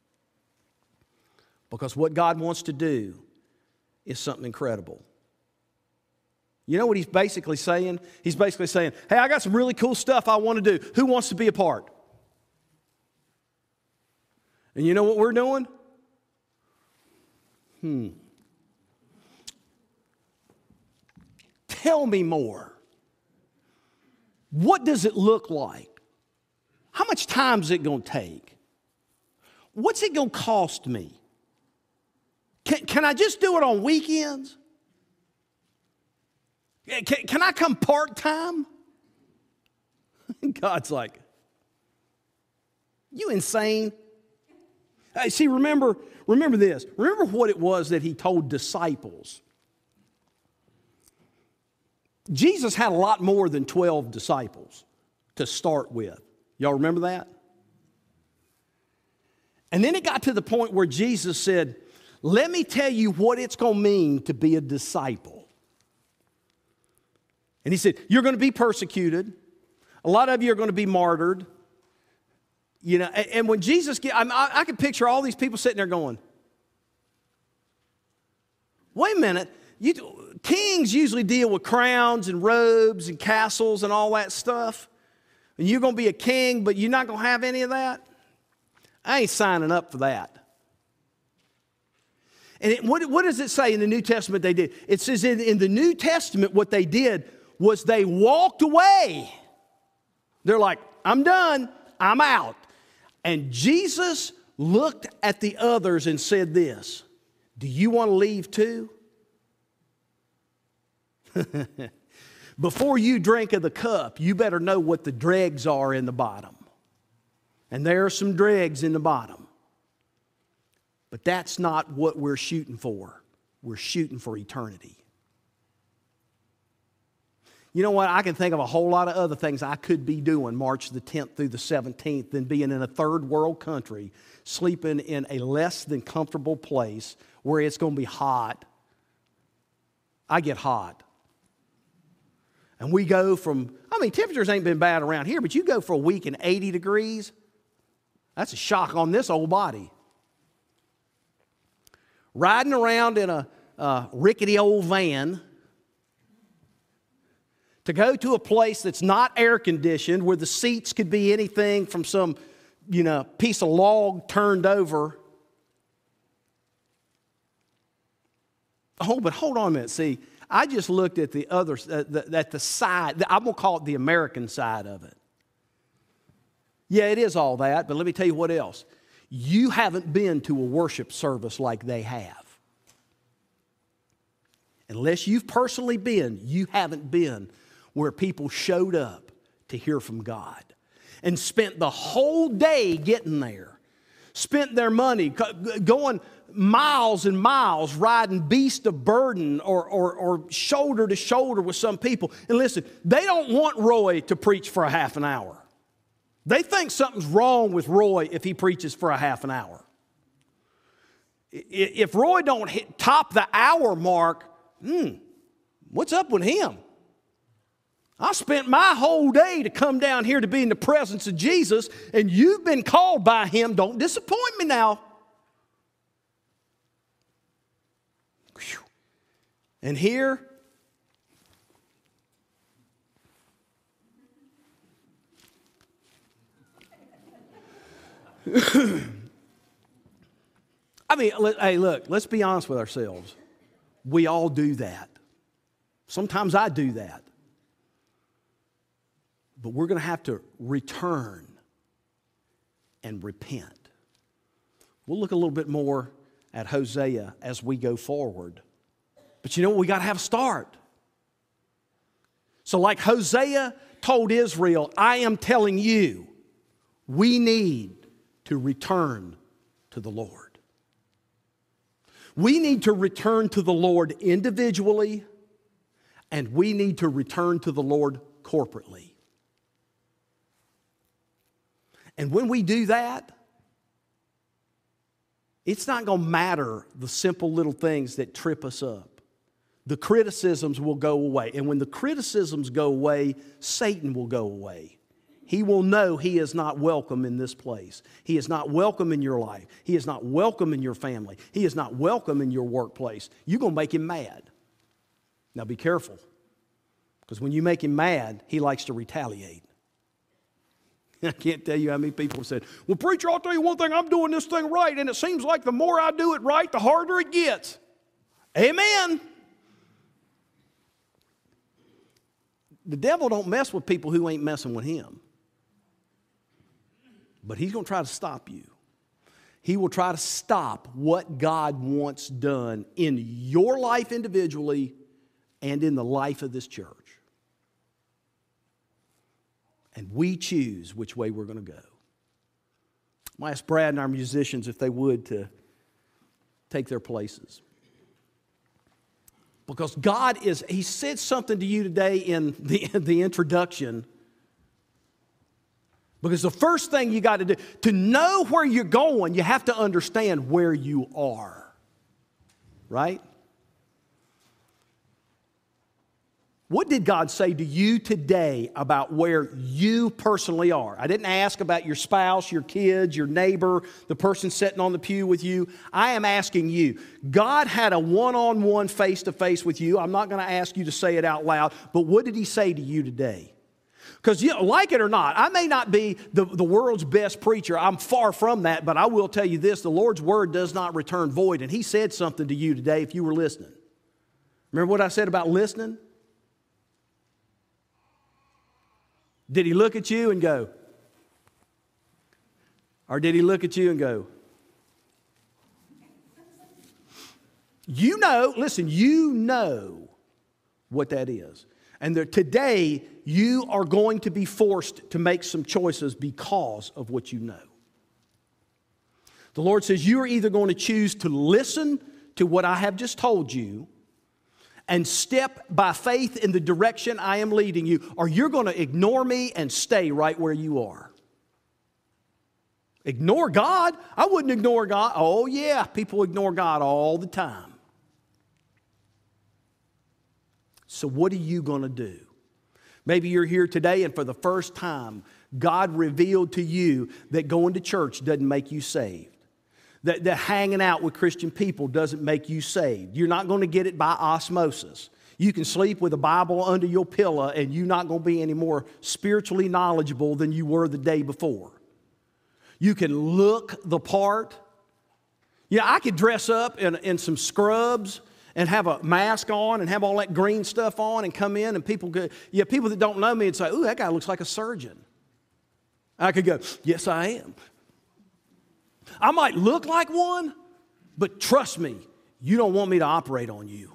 Because what God wants to do is something incredible. You know what he's basically saying? He's basically saying, hey, I got some really cool stuff I want to do. Who wants to be a part? And you know what we're doing? Hmm. Tell me more. What does it look like? How much time is it going to take? What's it going to cost me? Can, can I just do it on weekends? Can, can I come part-time? God's like, you insane? Hey, see, remember, remember this. Remember what it was that He told disciples. Jesus had a lot more than twelve disciples to start with. Y'all remember that? And then it got to the point where Jesus said, let me tell you what it's going to mean to be a disciple. And He said, you're going to be persecuted. A lot of you are going to be martyred. You know, and, and when Jesus, I, I, I can picture all these people sitting there going, wait a minute. You, kings usually deal with crowns and robes and castles and all that stuff. And you're going to be a king, but you're not going to have any of that? I ain't signing up for that. And it, what, what does it say in the New Testament they did? It says in, in the New Testament what they did was they walked away They're like, I'm done. I'm out. And Jesus looked at the others and said this, do you want to leave too? Before you drink of the cup, you better know what the dregs are in the bottom. And there are some dregs in the bottom. But that's not what we're shooting for. We're shooting for eternity. You know what? I can think of a whole lot of other things I could be doing March the tenth through the seventeenth than being in a third world country, sleeping in a less than comfortable place where it's going to be hot. I get hot. And we go from, I mean, temperatures ain't been bad around here, but you go for a week in eighty degrees, that's a shock on this old body. Riding around in a uh, rickety old van to go to a place that's not air conditioned, where the seats could be anything from some, you know, piece of log turned over. Oh, but hold on a minute. See, I just looked at the other, uh, the, at the side, I'm going to call it the American side of it. Yeah, it is all that, but let me tell you what else. You haven't been to a worship service like they have. Unless you've personally been, you haven't been where people showed up to hear from God and spent the whole day getting there, spent their money going miles and miles riding beast of burden or, or, or shoulder to shoulder with some people. And listen, they don't want Roy to preach for a half an hour. They think something's wrong with Roy if he preaches for a half an hour. If Roy don't hit, top the hour mark, hmm, what's up with him? I spent my whole day to come down here to be in the presence of Jesus, and you've been called by him. Don't disappoint me now. Whew. And here, I mean, hey, look, let's be honest with ourselves. We all do that. Sometimes I do that. But we're going to have to return and repent. We'll look a little bit more at Hosea as we go forward. But you know what? We got to have a start. So like Hosea told Israel, I am telling you, we need to return to the Lord. We need to return to the Lord individually, and we need to return to the Lord corporately. And when we do that, it's not going to matter the simple little things that trip us up. The criticisms will go away. And when the criticisms go away, Satan will go away. He will know he is not welcome in this place. He is not welcome in your life. He is not welcome in your family. He is not welcome in your workplace. You're going to make him mad. Now be careful, because when you make him mad, he likes to retaliate. I can't tell you how many people have said, well, preacher, I'll tell you one thing, I'm doing this thing right, and it seems like the more I do it right, the harder it gets. Amen. The devil don't mess with people who ain't messing with him. But he's going to try to stop you. He will try to stop what God wants done in your life individually and in the life of this church. And we choose which way we're going to go. I'm going to ask Brad and our musicians if they would to take their places. Because God is, He said something to you today in the, the introduction. Because the first thing you got to do, to know where you're going, you have to understand where you are. Right? What did God say to you today about where you personally are? I didn't ask about your spouse, your kids, your neighbor, the person sitting on the pew with you. I am asking you. God had a one-on-one, face-to-face with you. I'm not going to ask you to say it out loud, but what did He say to you today? Because, you know, like it or not, I may not be the, the world's best preacher. I'm far from that, but I will tell you this. The Lord's word does not return void, and He said something to you today if you were listening. Remember what I said about listening? Did he look at you and go? Or did he look at you and go? You know, listen, you know what that is. And there, today, you are going to be forced to make some choices because of what you know. The Lord says you are either going to choose to listen to what I have just told you and step by faith in the direction I am leading you, or you're going to ignore me and stay right where you are. Ignore God? I wouldn't ignore God. Oh yeah, people ignore God all the time. So what are you going to do? Maybe you're here today and for the first time, God revealed to you that going to church doesn't make you saved. That, that hanging out with Christian people doesn't make you saved. You're not going to get it by osmosis. You can sleep with a Bible under your pillow and you're not going to be any more spiritually knowledgeable than you were the day before. You can look the part. Yeah, I could dress up in, in some scrubs and have a mask on and have all that green stuff on and come in and people could, yeah, people that don't know me would say, ooh, that guy looks like a surgeon. I could go, yes, I am. I might look like one, but trust me, you don't want me to operate on you.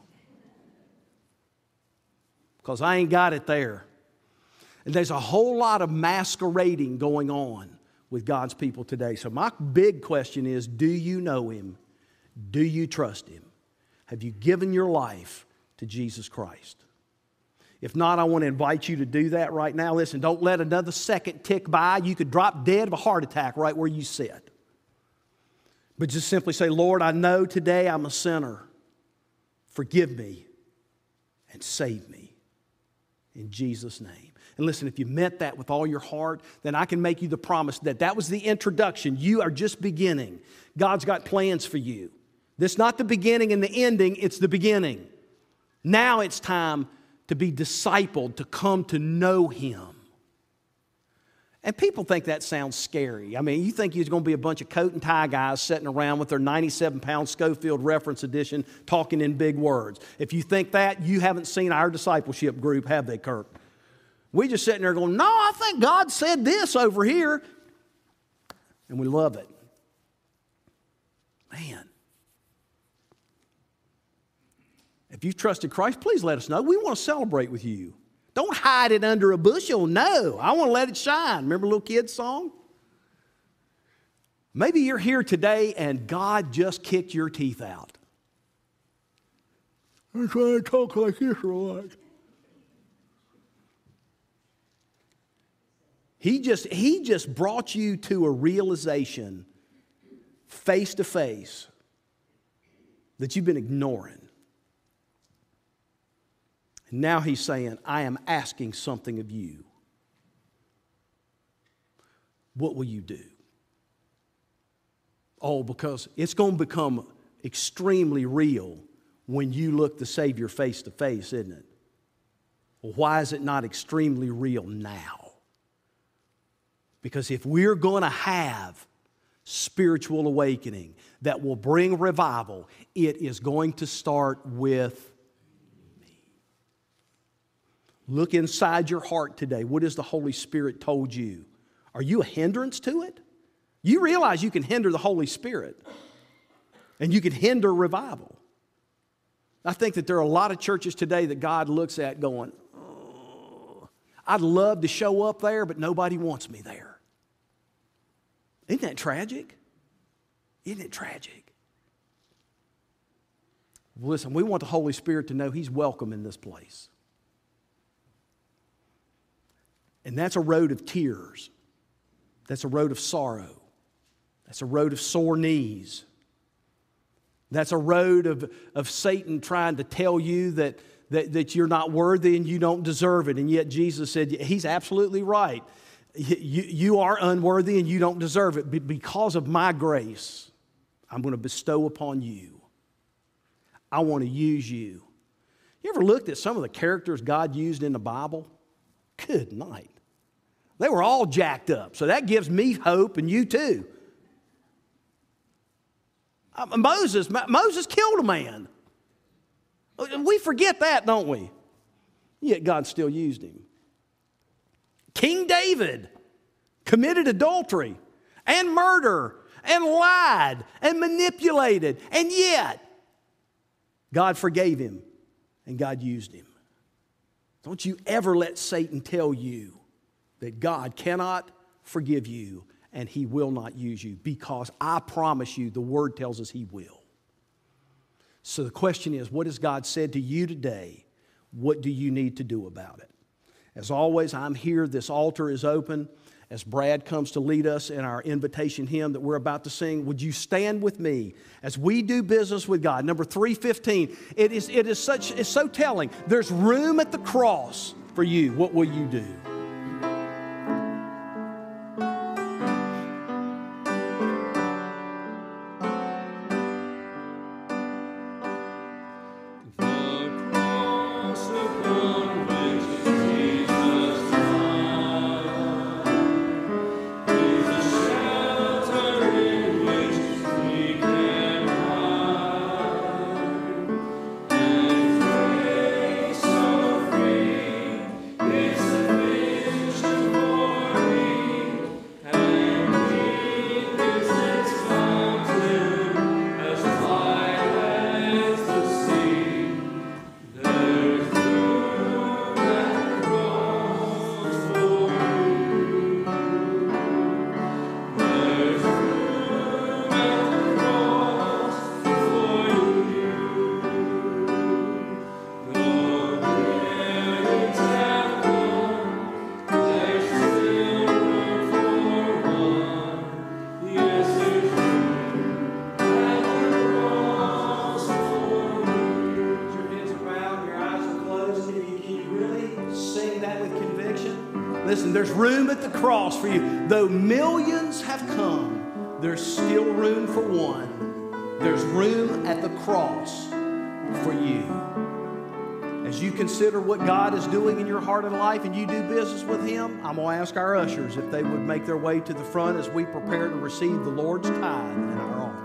Because I ain't got it there. And there's a whole lot of masquerading going on with God's people today. So my big question is, do you know Him? Do you trust Him? Have you given your life to Jesus Christ? If not, I want to invite you to do that right now. Listen, don't let another second tick by. You could drop dead of a heart attack right where you sit. But just simply say, Lord, I know today I'm a sinner. Forgive me and save me in Jesus' name. And listen, if you meant that with all your heart, then I can make you the promise that that was the introduction. You are just beginning. God's got plans for you. This is not the beginning and the ending, it's the beginning. Now it's time to be discipled, to come to know Him. And people think that sounds scary. I mean, you think there's going to be a bunch of coat and tie guys sitting around with their ninety-seven pound Schofield Reference Edition talking in big words. If you think that, you haven't seen our discipleship group, have they, Kirk? We just sitting there going, no, I think God said this over here. And we love it. Man. If you've trusted Christ, please let us know. We want to celebrate with you. Don't hide it under a bushel. No, I want to let it shine. Remember a little kid's song? Maybe you're here today and God just kicked your teeth out. I'm trying to talk like this a lot. He just, he just brought you to a realization face to face that you've been ignoring. And now He's saying, I am asking something of you. What will you do? Oh, because it's going to become extremely real when you look the Savior face to face, isn't it? Well, why is it not extremely real now? Because if we're going to have spiritual awakening that will bring revival, it is going to start with look inside your heart today. What has the Holy Spirit told you? Are you a hindrance to it? You realize you can hinder the Holy Spirit and you can hinder revival. I think that there are a lot of churches today that God looks at going, oh, I'd love to show up there, but nobody wants me there. Isn't that tragic? Isn't it tragic? Well, listen, we want the Holy Spirit to know He's welcome in this place. And that's a road of tears. That's a road of sorrow. That's a road of sore knees. That's a road of, of Satan trying to tell you that, that, that you're not worthy and you don't deserve it. And yet Jesus said, He's absolutely right. You, you are unworthy and you don't deserve it. But because of my grace, I'm going to bestow upon you. I want to use you. You ever looked at some of the characters God used in the Bible? Good night. They were all jacked up. So that gives me hope and you too. Uh, Moses, Moses killed a man. We forget that, don't we? Yet God still used him. King David committed adultery and murder and lied and manipulated, and yet God forgave him and God used him. Don't you ever let Satan tell you that God cannot forgive you and he will not use you, because I promise you the Word tells us he will. So the question is, what has God said to you today? What do you need to do about it? As always, I'm here. This altar is open. As Brad comes to lead us in our invitation hymn that we're about to sing, would you stand with me as we do business with God? Number three fifteen, it is, it is such, it's so telling. There's room at the cross for you. What will you do? Listen, there's room at the cross for you. Though millions have come, there's still room for one. There's room at the cross for you. As you consider what God is doing in your heart and life and you do business with Him, I'm going to ask our ushers if they would make their way to the front as we prepare to receive the Lord's tithe and our offering.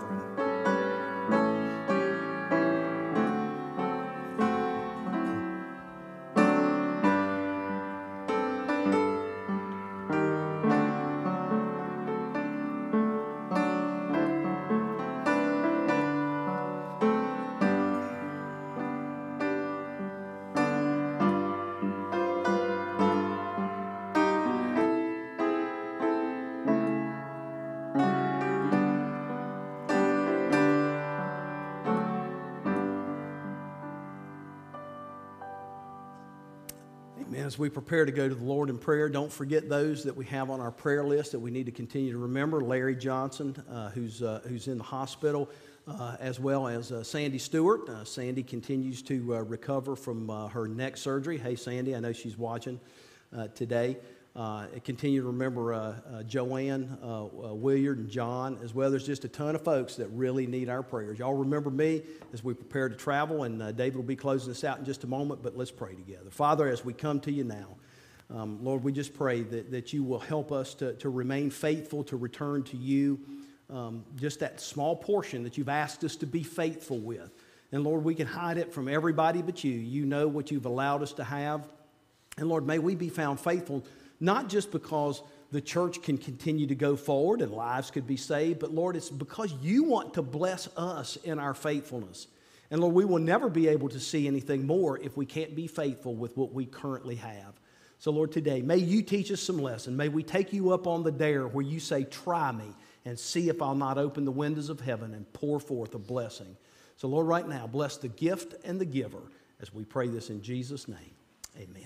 As we prepare to go to the Lord in prayer, don't forget those that we have on our prayer list that we need to continue to remember. Larry Johnson, uh, who's, uh, who's in the hospital, uh, as well as uh, Sandy Stewart. Uh, Sandy continues to uh, recover from uh, her neck surgery. Hey, Sandy, I know she's watching uh, today. Uh, continue to remember uh, uh, Joanne, uh, uh, Williard, and John as well. There's just a ton of folks that really need our prayers. Y'all remember me as we prepare to travel, and uh, David will be closing us out in just a moment, but let's pray together. Father, as we come to you now, um, Lord, we just pray that, that you will help us to, to remain faithful, to return to you um, just that small portion that you've asked us to be faithful with. And Lord, we can hide it from everybody but you. You know what you've allowed us to have. And Lord, may we be found faithful, not just because the church can continue to go forward and lives could be saved, but Lord, it's because you want to bless us in our faithfulness. And Lord, we will never be able to see anything more if we can't be faithful with what we currently have. So Lord, today, may you teach us some lesson. May we take you up on the dare where you say, try me and see if I'll not open the windows of heaven and pour forth a blessing. So Lord, right now, bless the gift and the giver as we pray this in Jesus' name. Amen.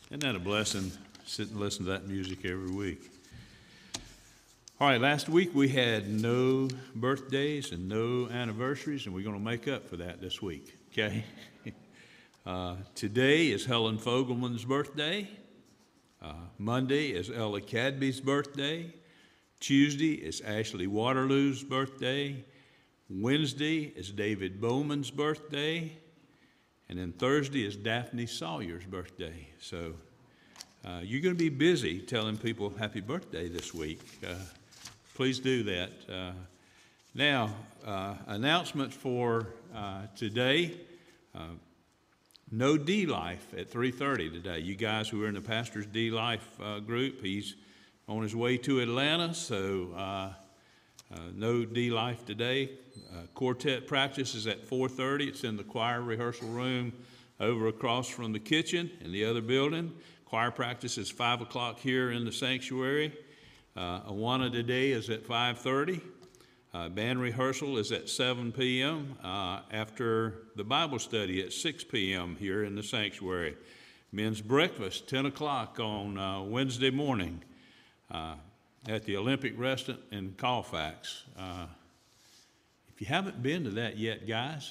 Isn't that a blessing, sit and listen to that music every week? All right, last week we had no birthdays and no anniversaries, and we're going to make up for that this week, okay? uh, today is Helen Fogelman's birthday. Uh, Monday is Ella Cadby's birthday. Tuesday is Ashley Waterloo's birthday. Wednesday is David Bowman's birthday. And then Thursday is Daphne Sawyer's birthday. So uh, you're going to be busy telling people happy birthday this week. Uh, please do that. Uh, now, uh, announcements for uh, today. Uh, no D-Life at three thirty today. You guys who are in the Pastor's D-Life uh, group, he's on his way to Atlanta, so uh, uh, no D-Life today. Uh, quartet practice is at four thirty. It's in the choir rehearsal room over across from the kitchen in the other building. Choir practice is five o'clock here in the sanctuary. Uh, Awana today is at five thirty. Uh, band rehearsal is at seven p.m. Uh, after the Bible study at six p.m. here in the sanctuary. Men's breakfast, ten o'clock on uh, Wednesday morning uh, at the Olympic Restaurant in Colfax. Uh, If you haven't been to that yet, guys,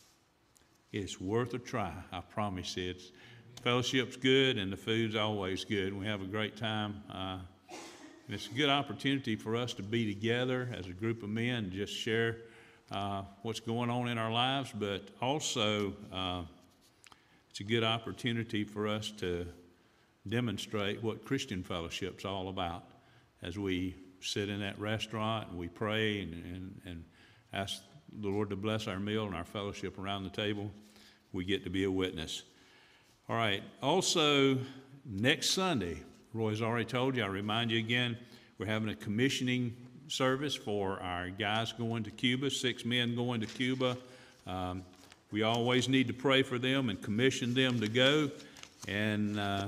it's worth a try. I promise you. It's, fellowship's good and the food's always good. We have a great time. Uh, and it's a good opportunity for us to be together as a group of men and just share uh, what's going on in our lives. But also, uh, it's a good opportunity for us to demonstrate what Christian fellowship's all about as we sit in that restaurant and we pray and, and, and ask the Lord to bless our meal and our fellowship around the table. We get to be a witness. All right. Also, next Sunday, Roy's already told you, I remind you again, we're having a commissioning service for our guys going to Cuba, six men going to Cuba. Um, we always need to pray for them and commission them to go. And uh,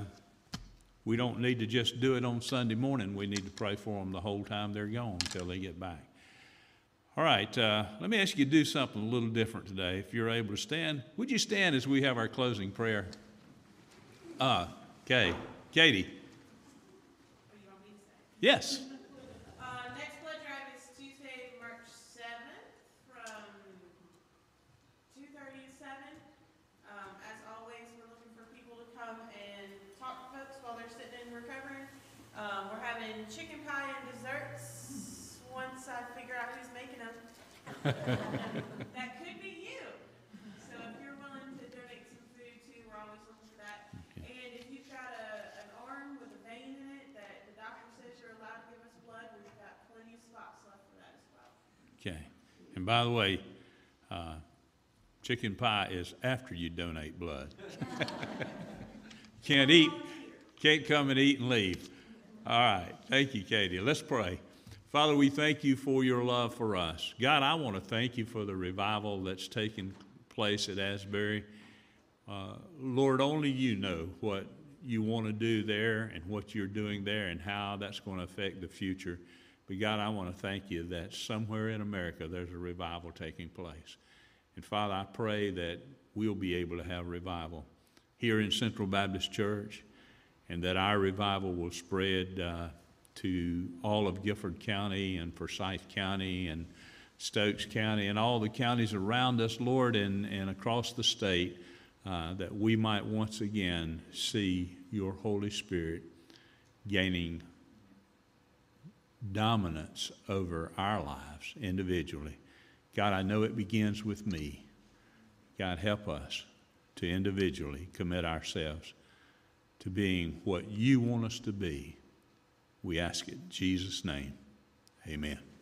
we don't need to just do it on Sunday morning. We need to pray for them the whole time they're gone until they get back. All right, uh, let me ask you to do something a little different today. If you're able to stand, would you stand as we have our closing prayer? Uh, okay, Katie. Yes. Uh, next blood drive is Tuesday, March seventh from two thirty to seven. Um, as always, we're looking for people to come and talk to folks while they're sitting and recovering. Um, we're having chicken pie and desserts once I figure out who's making them. That could be you. So if you're willing to donate some food too, we're always looking for that. Okay. And if you've got a, an arm with a vein in it that the doctor says you're allowed to give us blood, we've got plenty of spots left for that as well. Okay. And by the way, uh, chicken pie is after you donate blood. Can't eat, can't come and eat and leave. All right. Thank you, Katie. Let's pray. Father, we thank you for your love for us. God, I want to thank you for the revival that's taken place at Asbury. Uh, Lord, only you know what you want to do there and what you're doing there and how that's going to affect the future. But God, I want to thank you that somewhere in America there's a revival taking place. And Father, I pray that we'll be able to have revival here in Central Baptist Church and that our revival will spread uh, to all of Gifford County and Forsyth County and Stokes County and all the counties around us, Lord, and, and across the state, uh, that we might once again see your Holy Spirit gaining dominance over our lives individually. God, I know it begins with me. God, help us to individually commit ourselves to being what you want us to be. We ask it in Jesus' name. Amen.